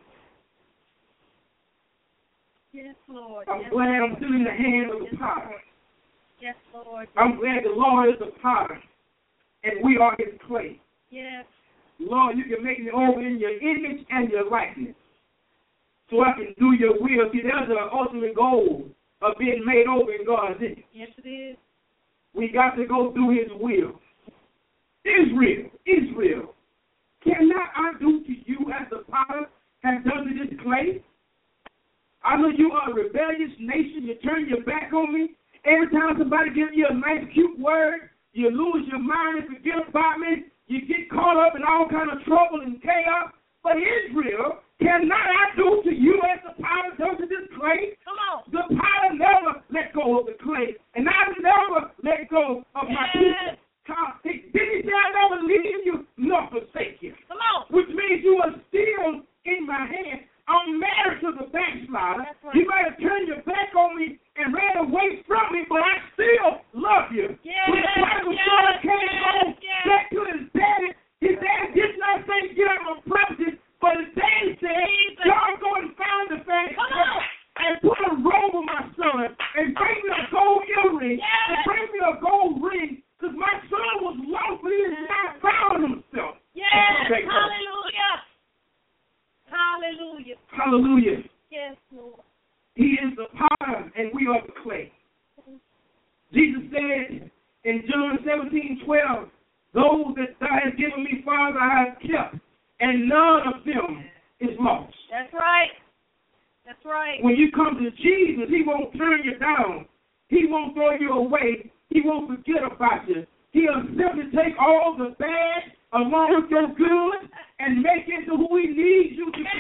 Yes, Lord. I'm yes, glad Lord. I'm still in the hand of the Yes, potter. Lord. Yes, Lord. I'm glad the Lord is the potter, and we are his clay. Yes. Lord, you can make me over in your image and your likeness, so I can do your will. See, there's an ultimate goal of being made over in God's image. Yes, it is. We got to go through his will. Israel, Israel, cannot I do to you as the potter has done to this clay? I know you are a rebellious nation. You turn your back on me. Every time somebody gives you a nice, cute word, you lose your mind and forget about me. You get caught up in all kind of trouble and chaos. But Israel, cannot I do to you as the potter does to this clay? Come on. The potter never let go of the clay, and I never let go of my Yes. people. Did he say I never leave you nor forsake you? Come on. Which means you are still in my hand. I'm married to the backslider. That's right. You might have turned your back on me and ran away from me, but I still love you. Yes, When the prodigal yes, son came yes, home yes. back to his daddy, his daddy did not say get out of my presence, but his daddy said, Jesus. y'all go and find the family Come on. and put a robe on my son and bring me a gold earring Yes. and bring me a gold ring, because my son was Hallelujah. Yes, Lord. He is the potter and we are the clay. Jesus said in John seventeen twelve, those that thou hast given me, Father, I have kept, and none of them is lost. That's right. That's right. When you come to Jesus, he won't turn you down. He won't throw you away. He won't forget about you. He'll simply take all the bad along with your good and make it to who he needs you to be.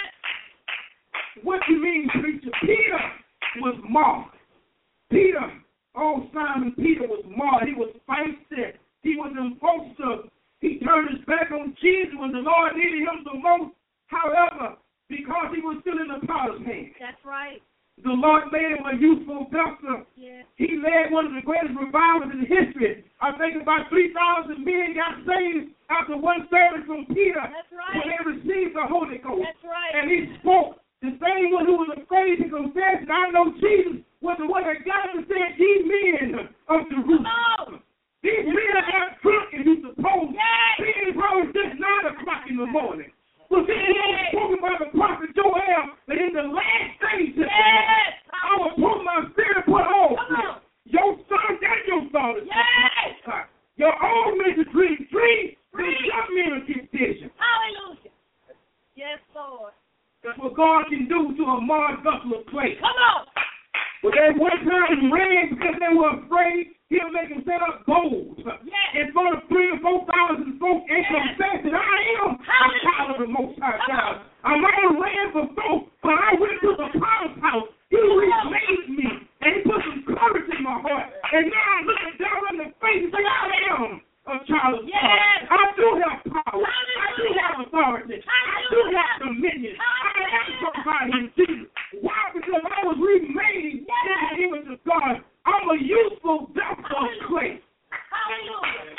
What do you mean, preacher? Peter was marked. Peter, oh, Simon Peter was marked. He was feisty. He was impulsive. He turned his back on Jesus when the Lord needed him the most. However, because he was still in the potter's hand. That's right. The Lord made him a useful vessel. Yeah. He led one of the greatest revivals in history. I think about three thousand men got saved after one service from Peter. That's right. When they received the Holy Ghost. That's right. And he spoke. The same one who was afraid to confess, and I know Jesus was the one that got him and said, ye men of Jerusalem. These men are drunk, and you suppose being probably just nine o'clock in the morning. Well, see, he was spoken by the prophet Joel that in the last days, Yes. I will put my spirit put on your sons and your daughters. Yes. Your old men to dream dreams, your young men to get vision. Hallelujah. Yes, Lord. That's what God can do to a marred vessel of clay. Come on. But they one time ran because they were afraid he'll make them set up goals. Yes. In front of three or four thousand folks and confess that I am a child of the Most High God. I might have ran for folks, but I went to the Father's house. He remade me, and he put some courage in my heart. And now I'm looking down in the face and say, I am a child of God. Yes. I do have power. I do have authority. I do have dominion. I am somebody in Jesus. Why? Because I was remade in the image of God. I'm a useful vessel of clay. Hallelujah.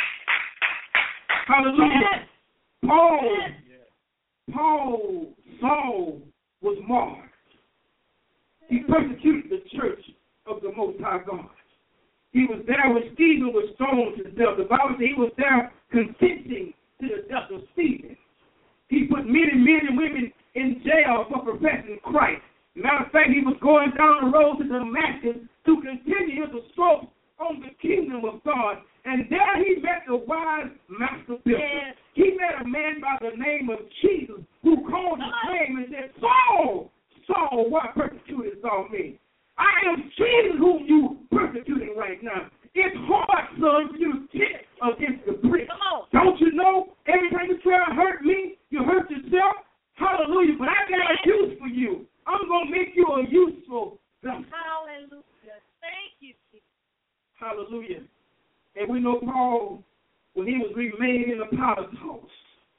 Hallelujah. Yes. Paul, Yes. Paul, Saul was marred. He persecuted the church of the Most High God. He was there when Stephen was stoned to death. The Bible says he was there consenting to the death of Stephen. He put many men and women in jail for professing Christ. Matter of fact, he was going down the road to Damascus to continue his assault on the kingdom of God. And there he met the wise master builder. Yes. He met a man by the name of Jesus who called his name and said, Saul, Saul, why persecutest thou me? I am Jesus whom you persecuting right now. It's hard, son, for you to kick against the brick. Come on. Don't you know? Every time you try to hurt me, you hurt yourself. Hallelujah. But I got a use for you. I'm going to make you a useful vessel. Hallelujah. Thank you, Jesus. Hallelujah. And we know Paul, when he was remade in the potter's house,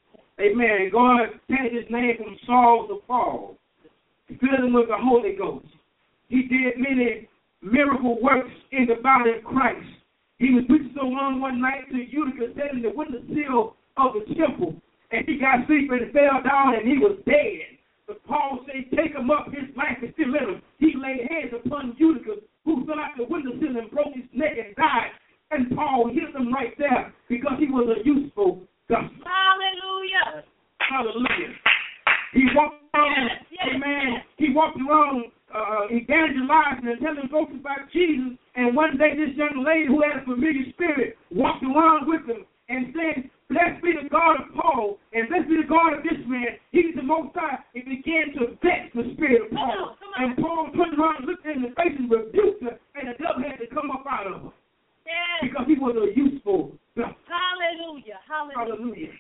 amen, God changed his name from Saul to Paul, filled him with the Holy Ghost. He did many miracle works in the body of Christ. He was preaching so long one night to Eutychus, sitting in the windowsill of the temple, and he got sleepy and fell down and he was dead. But Paul said, take him up, his life is still in him. He laid hands upon Eutychus, who fell out the windowsill and broke his neck and died. And Paul hit him right there because he was a useful vessel. Hallelujah. Hallelujah. He walked around, Yes, yes, amen, yes. he walked around uh, evangelizing and telling folks about Jesus. And one day this young lady who had a familiar spirit walked around with him and said, blessed be the God of Paul, and blessed be the God of this man. He's the Most High. It began to vex the spirit of Paul. Come on, come on. And Paul turned around and looked in the face and rebuked her, and the devil had to come up out of her. Yes. Because he was a useful vessel. Hallelujah. Hallelujah. Hallelujah.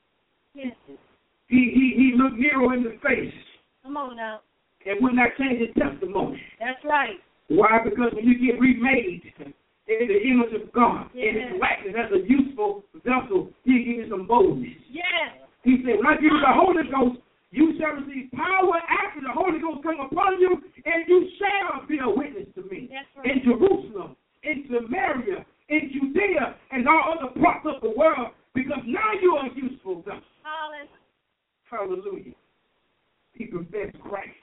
Yes. He, he, he looked Nero in the face Come on now. and would not change his testimony. That's right. Why? Because when you get remade in the image of God, Yes. in his likeness as a useful vessel, he gives you some boldness. Yes. He said, when I give you the Holy Ghost, you shall receive power after the Holy Ghost come upon you, and you shall be a witness to me. That's right. In Jerusalem, in Samaria, in Judea, and all other parts of the world, because now you are a useful vessel. Hallelujah. Hallelujah. He confessed Christ,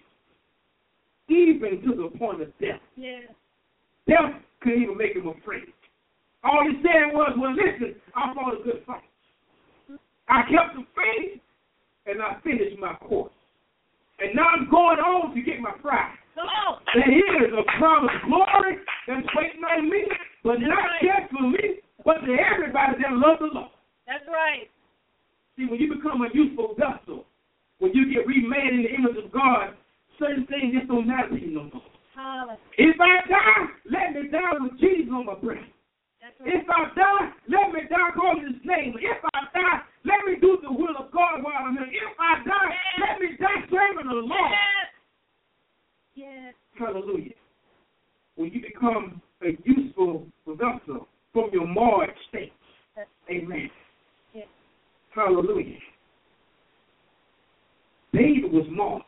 even to the point of death. Yes. Death couldn't even make him afraid. All he said was, well, listen, I fought a good fight. I kept the faith, and I finished my course. And now I'm going on to get my prize. Come on. There is a crown of glory that's waiting on me, but That's not right. just for me, but to everybody that loves the Lord. That's right. See, when you become a useful vessel, when you get remade in the image of God, certain things just don't matter to you no more. Hallelujah. If I die, let me die with Jesus on my breast. That's right. If I die, let me die calling His name. If I die, let me do the will of God while I'm here. If I die, let me die serving the Lord. Yes. Yes. Hallelujah. When you become a useful vessel from your marred state. Amen. Yes. Hallelujah. David was marred.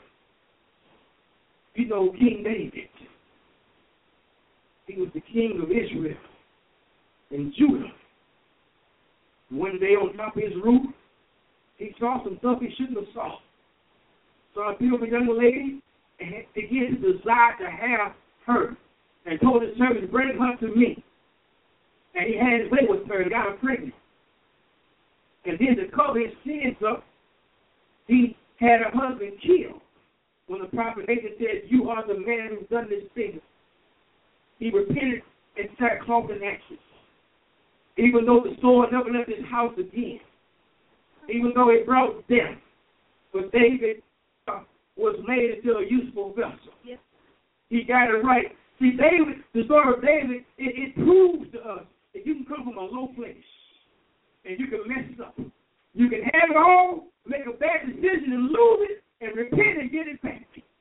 You know, King David. He was the king of Israel and Judah. One day on top of his roof, he saw some stuff he shouldn't have saw. Saw a beautiful young lady and began to desire to have her, and told his servant, bring her to me. And he had his way with her and got her pregnant. And then to cover his sins up, he had her husband killed. When the prophet Nathan said, you are the man who's done this thing, he repented and sackcloth and ashes. Even though the sword never left his house again. Even though it brought death. But David uh, was made into a useful vessel. Yes. He got it right. See, David, the story of David, it, it proves to us that you can come from a low place and you can mess up. You can have it all, make a bad decision and lose it, and repent and get it back.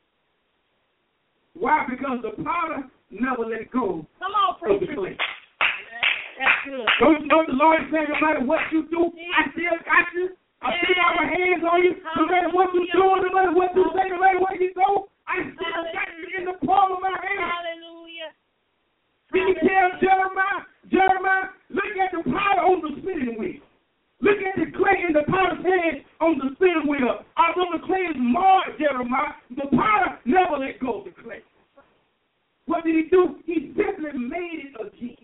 Why? Because the potter never let go Come on, of the preacher. clay. That's good. Don't you know the Lord is saying no matter what you do, I still got you. I still got my hands on you. No matter what you do, no matter what you say, no matter where you go, I still got you in the palm of my hand. Hallelujah. Did you tell Jeremiah, Jeremiah, look at the potter on the spinning wheel. Look at the clay in the potter's hand on the spinning wheel. Although the clay is marred, Jeremiah, the potter never let go of the clay. What did he do? He simply made it again.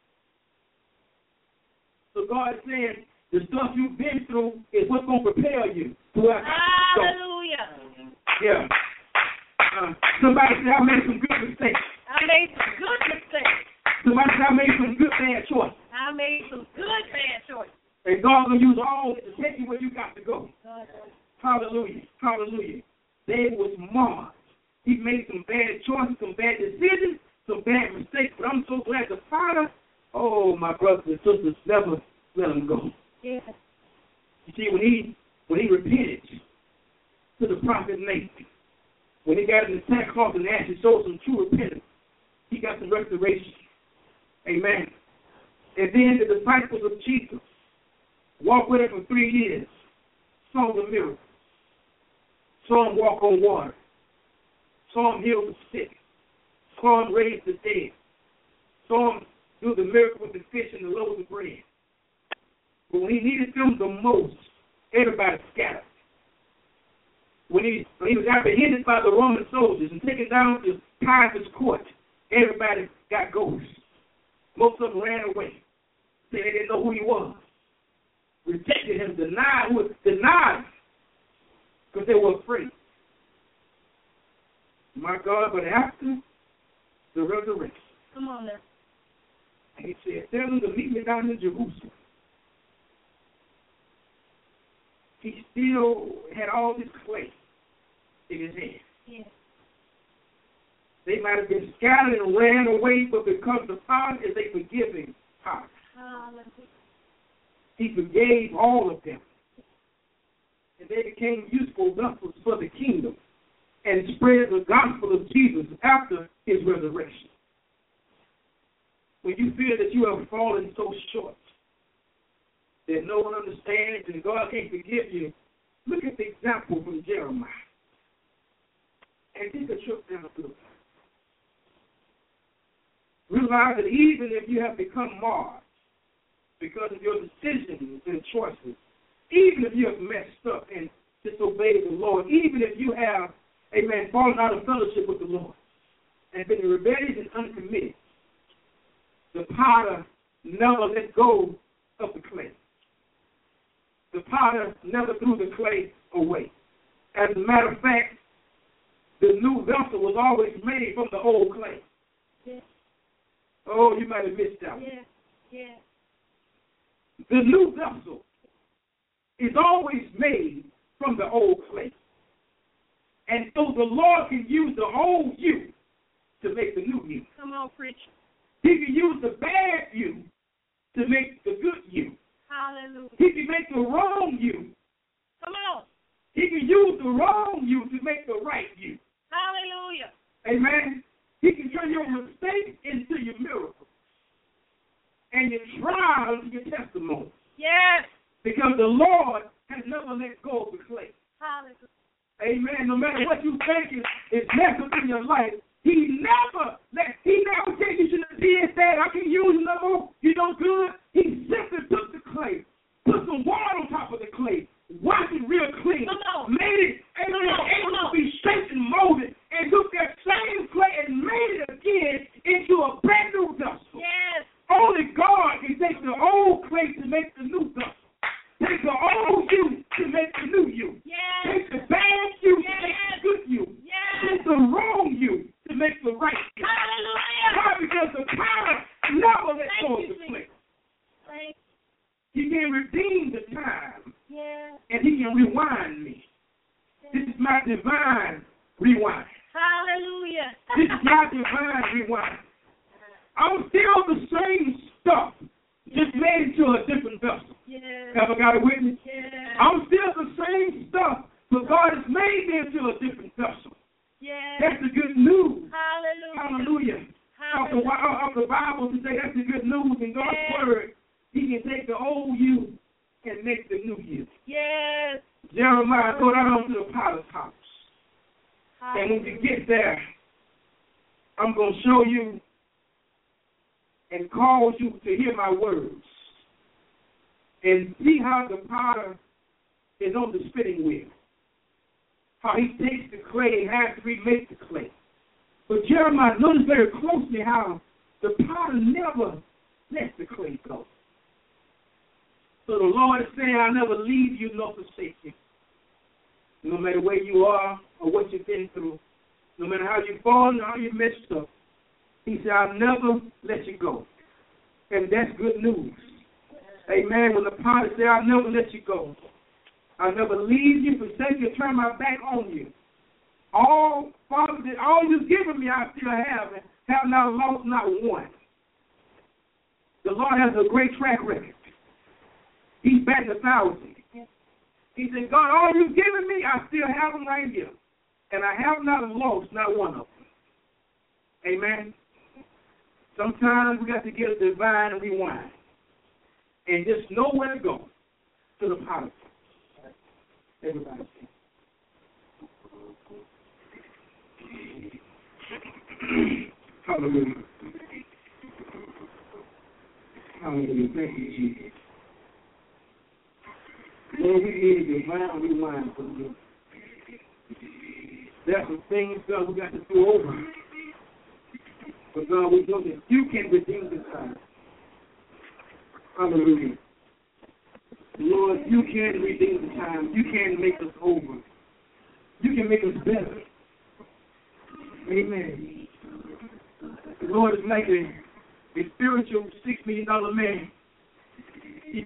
So God is saying, the stuff you've been through is what's going to prepare you to have Hallelujah. Yeah. Uh, somebody said, I made some good mistakes. I made some good mistakes. Somebody said, I made some good bad choices. I made some good bad choices. And God's going to use all to take you where you got to go. Hallelujah. Hallelujah. David was marred. He made some bad choices, some bad decisions, some bad mistakes. But I'm so glad the Father, oh, my brothers and sisters, never let him go. Yes. You see, when he when he repented to the prophet Nathan, when he got in the sackcloth and ashes, showed some true repentance, he got some restoration. Amen. And then the disciples of Jesus walked with him for three years, saw the miracle, saw him walk on water, saw him heal the sick, saw him raise the dead, saw him do the miracle with the fish and the loaves of bread. But when he needed them the most, everybody scattered. When he, when he was apprehended by the Roman soldiers and taken down to Caiaphas' court, everybody got ghosts. Most of them ran away. They didn't know who he was. Rejected him, denied who denied him, because they were afraid. My God, but after the resurrection, Come on now. he said, tell them to meet me down in Jerusalem. He still had all this clay in his hand. Yes. They might have been scattered and ran away, but because the Father is a forgiving Father, Hallelujah. he forgave all of them. And they became useful vessels for the kingdom and spread the gospel of Jesus after his resurrection. When you feel that you have fallen so short, that no one understands and God can't forgive you, look at the example from Jeremiah. And take a trip down through it. Realize that even if you have become marred because of your decisions and choices, even if you have messed up and disobeyed the Lord, even if you have, amen, fallen out of fellowship with the Lord and been rebellious and uncommitted, the potter never let go of the clay. The potter never threw the clay away. As a matter of fact, new vessel was always made from the old clay. Yeah. Oh, you might have missed that one. Yeah. Yeah. The new vessel is always made from the old clay. And so the Lord can use the old you to make the new you. Come on, preach. He can use the bad you to make the good you. Hallelujah. He can make the wrong you. Come on. He can use the wrong you to make the right you. Hallelujah. Amen. He can turn your mistake into your miracle. And your trial into your testimony. Yes. Because the Lord has never let go of the clay. Hallelujah. Amen. No matter what you think is, is messed up in your life, he never let, he never said you should have did that. I can use it no more. You know good. He simply took the clay, put some water on top of the clay, washed it real clean, made it able to be shaped and molded, and took that same clay and made it again into a brand new vessel. Yes. Only God can take the old clay to make the new vessel. Take the old you to make the new you. Yes. Take the bad you Yes. to make the good you. Yes. Take the wrong you to make the right you. Hallelujah. Why? Because the power never let Thank go of you, the clay. Thank He can redeem the time, Yes. and he can rewind me. This is my divine rewind. Hallelujah. This is my divine rewind. I'm still the same stuff, just made into a different vessel. Yes. Have I got a witness? Yes. I'm still the same stuff, but God has made me into a different vessel. Yes. That's the good news. Hallelujah. Hallelujah. Off the, off the Bible to say that's the good news in God's Yes. word. He can take the old you and make the new you. Yes. Jeremiah, go down to the potter's house. And when you get there, I'm going to show you and cause you to hear my words. And see how the potter is on the spinning wheel. How he takes the clay and has to remake the clay. But Jeremiah, notice very closely how the potter never lets the clay go. So the Lord is saying, I'll never leave you nor forsake you. No matter where you are or what you've been through, no matter how you've fallen or how you messed up, he said, I'll never let you go. And that's good news. Amen. When the potter said, I'll never let you go. I'll never leave you, forsake you, turn my back on you. All, Father, all you've given me, I still have, and have not lost not one. The Lord has a great track record. He's back a thousand. He said, God, all you've given me, I still have them right here. And I have not lost not one of them. Amen. Sometimes we got to get a divine rewind. And just know where to go to the potter. Everybody. Hallelujah. Hallelujah. Thank you, Jesus. Lord, we need a divine rewind for you. There's some things, God, we got to do over. But God, we know that you can redeem this time. Hallelujah. Lord, you can redeem the time. You can make us over. You can make us better. Amen. The Lord is like a, a spiritual six million dollar man. He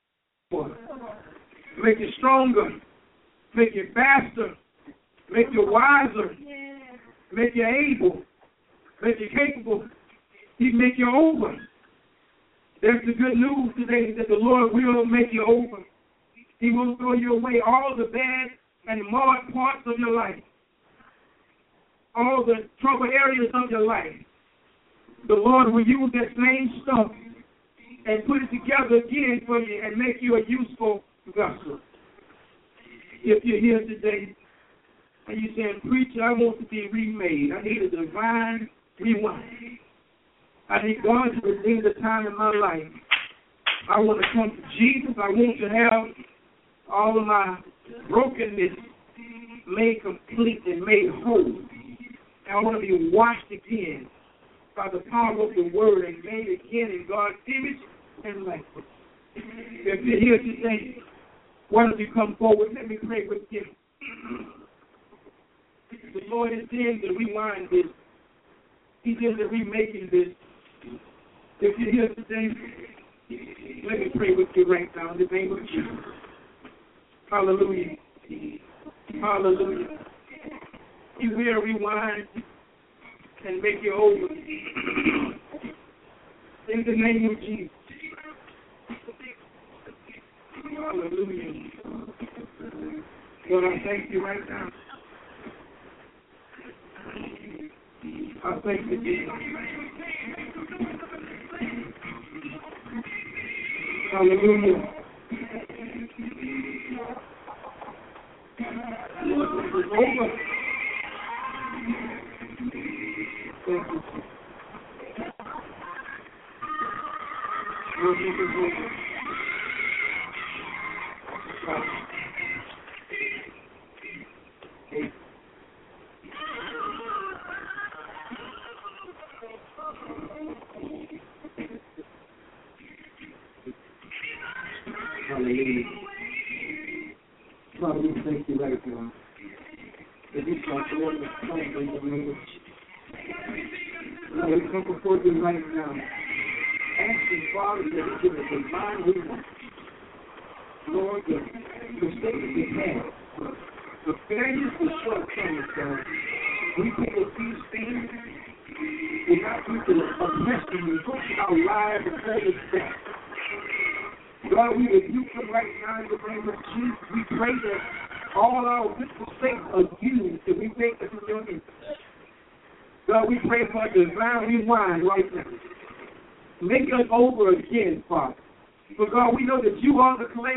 make you stronger, make you faster, make you wiser, make you able, make you capable. He make you over. That's the good news today, that the Lord will make you over. He will throw you away all the bad and marred parts of your life, all the trouble areas of your life. The Lord will use that same stuff and put it together again for you and make you a useful vessel. If you're here today and you're saying, preacher, I want to be remade. I need a divine rewind. I need God to redeem the time in my life. I want to come to Jesus. I want to have all of my brokenness made complete and made whole. And I want to be washed again by the power of the word and made again in God's image and likeness. If you're here today, why don't you come forward? Let me pray with you. The Lord, it's in the rewind this. He's in the remaking this. If you're here today, let me pray with you right now in the name of Jesus. Hallelujah. Hallelujah. He will rewind and make you over. In the name of Jesus. Hallelujah. Lord, I thank you right now. I thank you, Jesus. Hallelujah. Lord, this is over. Thank you, Jesus. Lord, this is over. Hallelujah. Father, we thank you right now. That we come forward with strength in the name of Jesus. Lord, we come before you right now, asking, Father, that you give us divine wisdom. Lord, the mistakes we have, the failures, the shortcomings, God, we take these things without you to oppress them and push our lives and hold us back. God, we rebuke them right now in the name of Jesus. We pray that all our mistakes are used to be made in your image. God, we pray for a divine rewind right now. Make us over again, Father. But God, we know that you are the clay.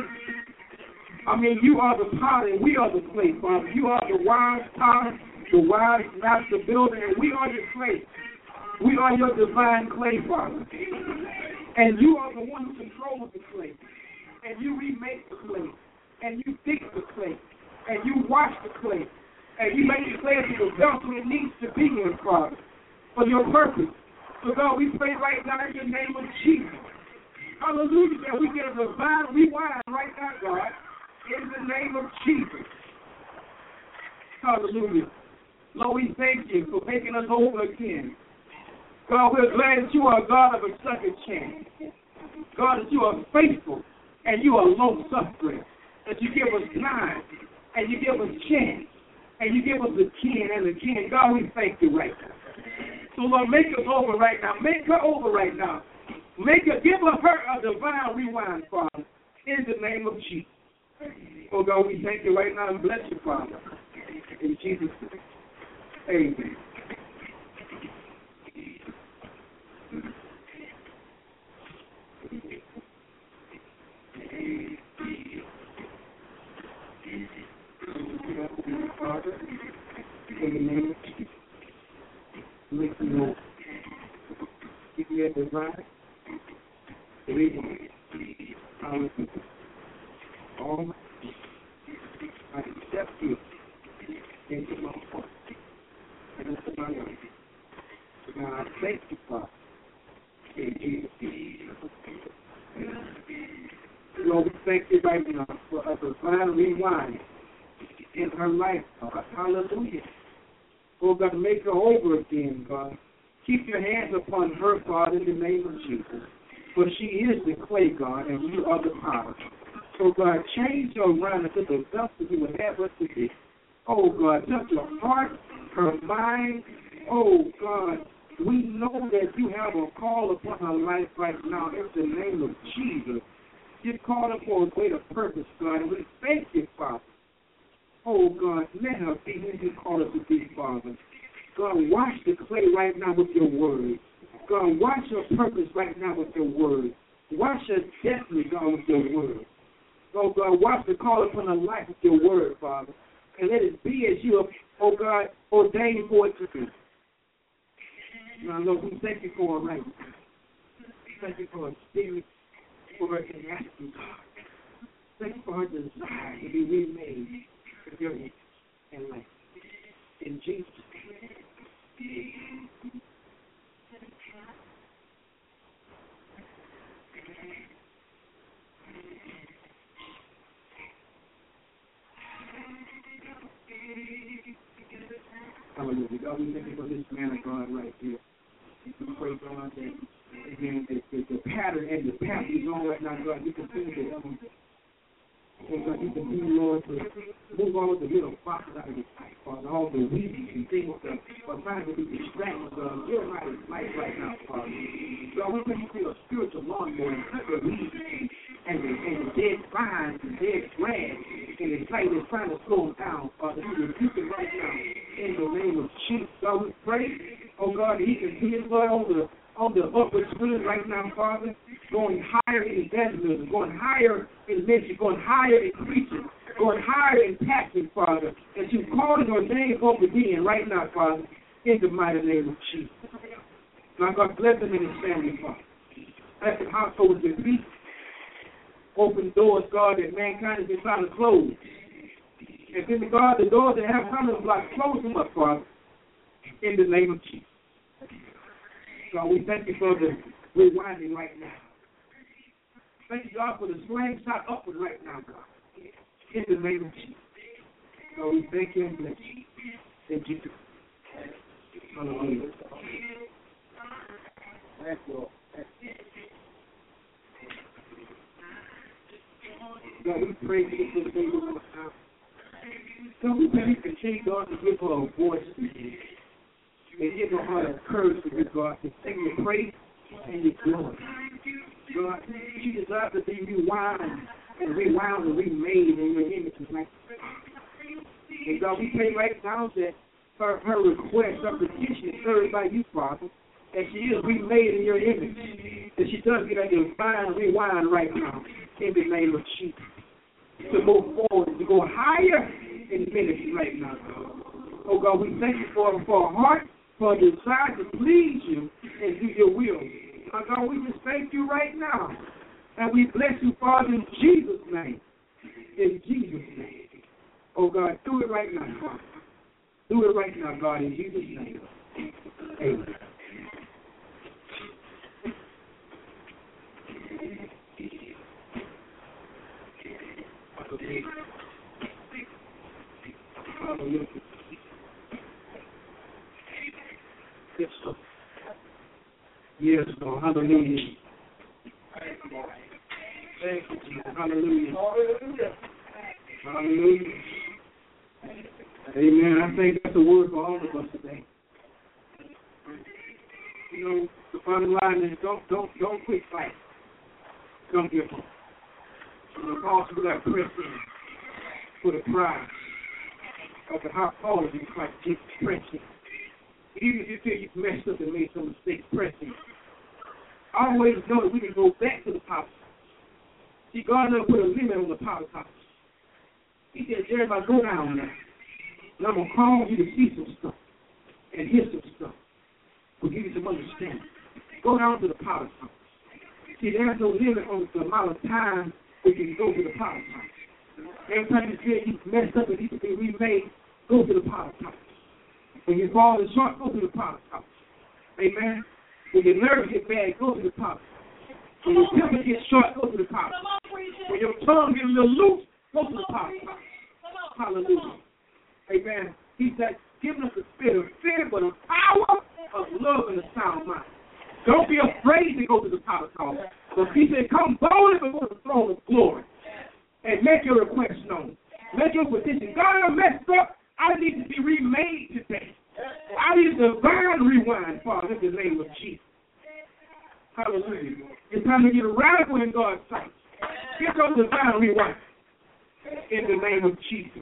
I mean, you are the potter and we are the clay, Father. You are the wise potter, the wise master builder, and we are your clay. We are your divine clay, Father. And you are the one who controls the clay. And you remake the clay. And you fix the clay. And you wash the clay. And you make the clay into the vessel it needs to be in, Father, for your purpose. So, God, we pray right now in the name of Jesus. Hallelujah, that we get a divine rewind right now, God, in the name of Jesus. Hallelujah. Lord, we thank you for making us over again. God, we're glad that you are a God of a second chance. God, that you are faithful and you are long-suffering. That you give us time and you give us chance and you give us again and again. God, we thank you right now. So, Lord, make us over right now. Make her over right now. Make her, give her a divine rewind, Father, in the name of Jesus. Oh, God, we thank you right now and bless you, Father. In Jesus' name, amen. Father, in the name of Jesus, make you know, give me a divine rewind. Hallelujah. All my I accept you into my heart and into my life. Now I thank you, Father, in Jesus' name. Lord, we thank you right now for a divine rewind in her life, God. Hallelujah. Oh, God, make her over again, God. Keep your hands upon her, God, in the name of Jesus. For she is the clay, God, and you are the potter. So, God, change her around into the vessel you would have us to be. Oh, God, touch her heart, her mind. Oh, God, we know that you have a call upon her life right now in the name of Jesus. You're called up for a greater purpose, God, and we thank you, Father. Oh, God, let her be who you call her to be, Father. God, wash the clay right now with your word. God, wash her purpose right now with your word. Wash her destiny, God, with your word. Oh, God, wash the call upon her life with your word, Father. And let it be as you have, oh, God, ordained for it to be. Now, Lord, we thank you for her right now. Thank you for her spirit, for her tenacity, God. Thank you for her desire to be remade for your image and life. In Jesus' name. Hallelujah. God, we thank you for this man of God right here. We pray, God, that, again, that, that the pattern and the path he's on right now, God, you continue to help him. And God, you continue, Lord, to move all the little foxes out of his life, Father, all the weeds and things that are trying to be distracted of your life right now, Father. God, we thank you for your spiritual lawnmower and cut the weeds and the, and the dead vines and dead grass, and it's like they're trying to slow him down, Father. We rebuke it right now in the name of Jesus. God, we pray, oh God, that he continues, Lord, on the on the upward spirit right now, Father, going higher in evangelism, going higher in ministry, going higher in preaching, going higher in passion, Father, that you've called and ordained over being right now, Father, in the mighty name of Jesus. Now, God, bless him and his family, Father. Let the household be peace. Open doors, God, that mankind has been trying to close. And then, God, the doors that have come to block, close them up, Father, in the name of Jesus. God, we thank you for the rewinding right now. Thank you, God, for the slang shot upward right now, God. In the name of Jesus. God, we thank you and bless you. In Jesus. Hallelujah. Thank you, Lord. God, we pray for this baby one more time. God, we pray you continue, God, to give her a voice and give her heart of courage for you, God, to sing your praise and your glory. God, she desires to be rewound and rewound and remade in your image tonight. And God, we pray right now that her, her request, her petition is heard by you, Father, that she is remade in your image. That she does get a divine rewind right now in the name of Jesus. To move forward, to go higher in ministry right now, God. Oh God, we thank you for, for a heart, for a desire to please you and do your will. Oh God, we just thank you right now. And we bless you, Father, in Jesus' name. In Jesus' name. Oh God, do it right now, Father. Do it right now, God, in Jesus' name. Amen. Hallelujah. Yes, Lord. Yes, Lord. Hallelujah. Thank you, Jesus. Hallelujah. Hallelujah. Amen. I think that's a word for all of us today. You know, the bottom line is don't don't don't quit fighting. Don't give up. You know, also we got to press in for the prize of the high quality like just pressing. Even if you feel you've messed up and made some mistakes, pressing. Always know that we can go back to the power. See, God never put a limit on the power top. He said, Jeremiah, go down there. And I'm going to call you to see some stuff and hear some stuff. We'll give you some understanding. Go down to the power top. See, there's no limit on the amount of time we can go to the power top. Every time you feel you've messed up and need to be remade, go to the power top. When you fall short, go to the power top. Amen. When your nerves get bad, go to the power. When your temper gets short, go to the power. When your tongue gets a little loose, go to the power. Hallelujah. Amen. He's like giving us the spirit of fear, but a power of love and a sound mind. Don't be afraid to go to the power top. But he said, come boldly before the throne of glory and make your request known. Make your petition. God, I messed up. I need to be remade today. I need a divine rewind, Father, in the name of Jesus. Hallelujah. It's time to get radical in God's sight. Get your divine rewind in the name of Jesus.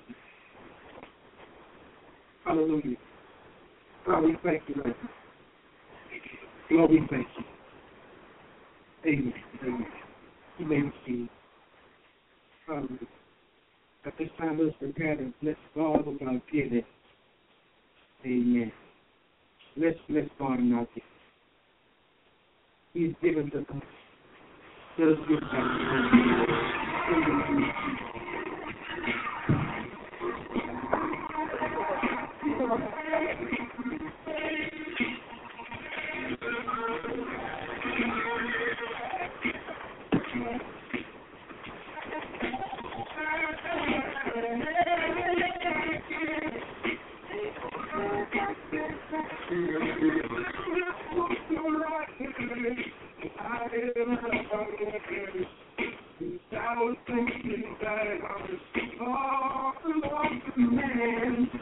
Hallelujah. God, we thank you, Lord. Lord, we thank you. Amen. Amen. You may receive. Hallelujah. At this time, let's prepare to bless God with our giving. Amen. Let's bless God in our giving. He's given to us. Let us give thanks.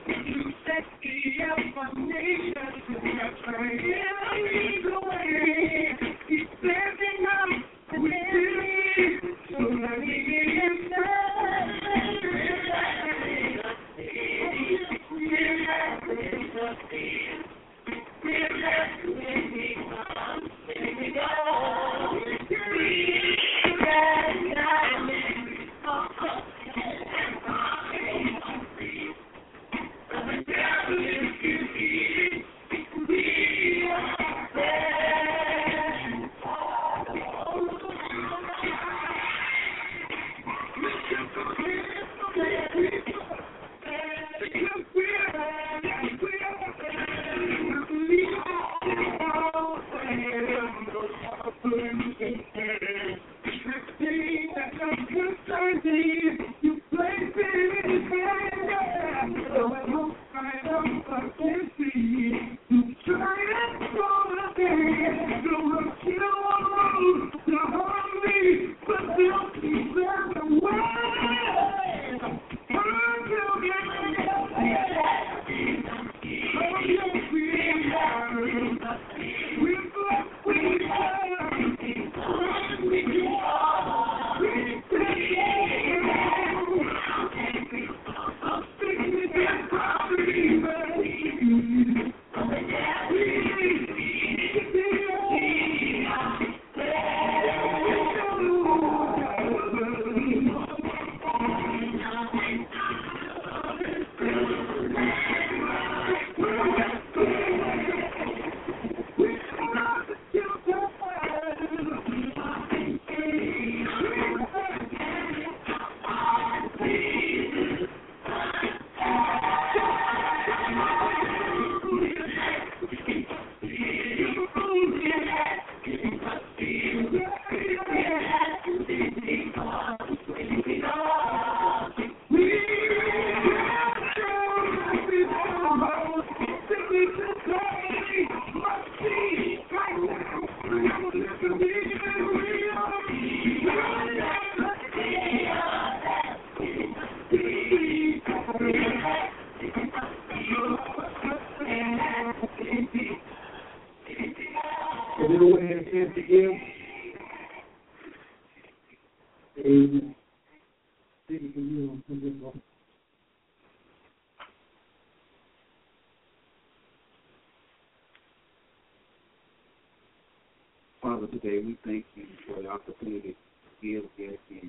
Father, today we thank you for the opportunity to give yet again.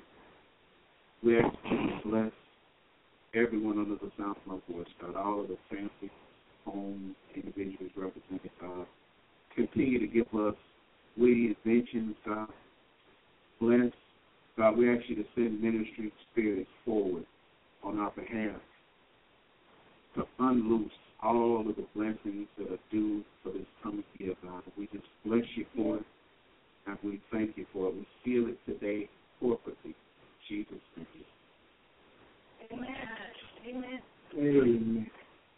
We ask you to bless everyone under the sound of my voice, God, all of the families, homes, individuals represented, God. Continue to give us witty inventions, God. Bless, God, we ask you to send ministry spirits forward on our behalf to unloose all of the blessings that are due for this coming year, God. We just bless you for it, and we thank you for it. We seal it today corporately. Jesus, thank you. Amen. Amen. Amen.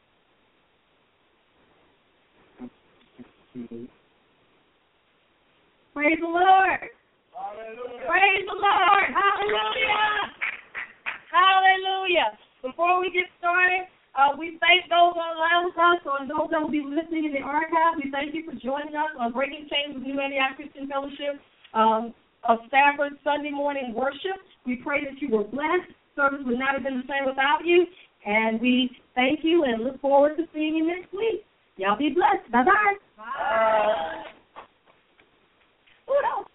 Praise the Lord. Hallelujah. Praise the Lord. Hallelujah. Hallelujah. Before we get started, uh, we thank those online with us and those that will be listening in the archive. We thank you for joining us on Breaking Chains with New Antioch Christian Fellowship um, of Stafford Sunday morning worship. We pray that you were blessed. Service would not have been the same without you. And we thank you and look forward to seeing you next week. Y'all be blessed. Bye-bye. Bye. Ooh, that was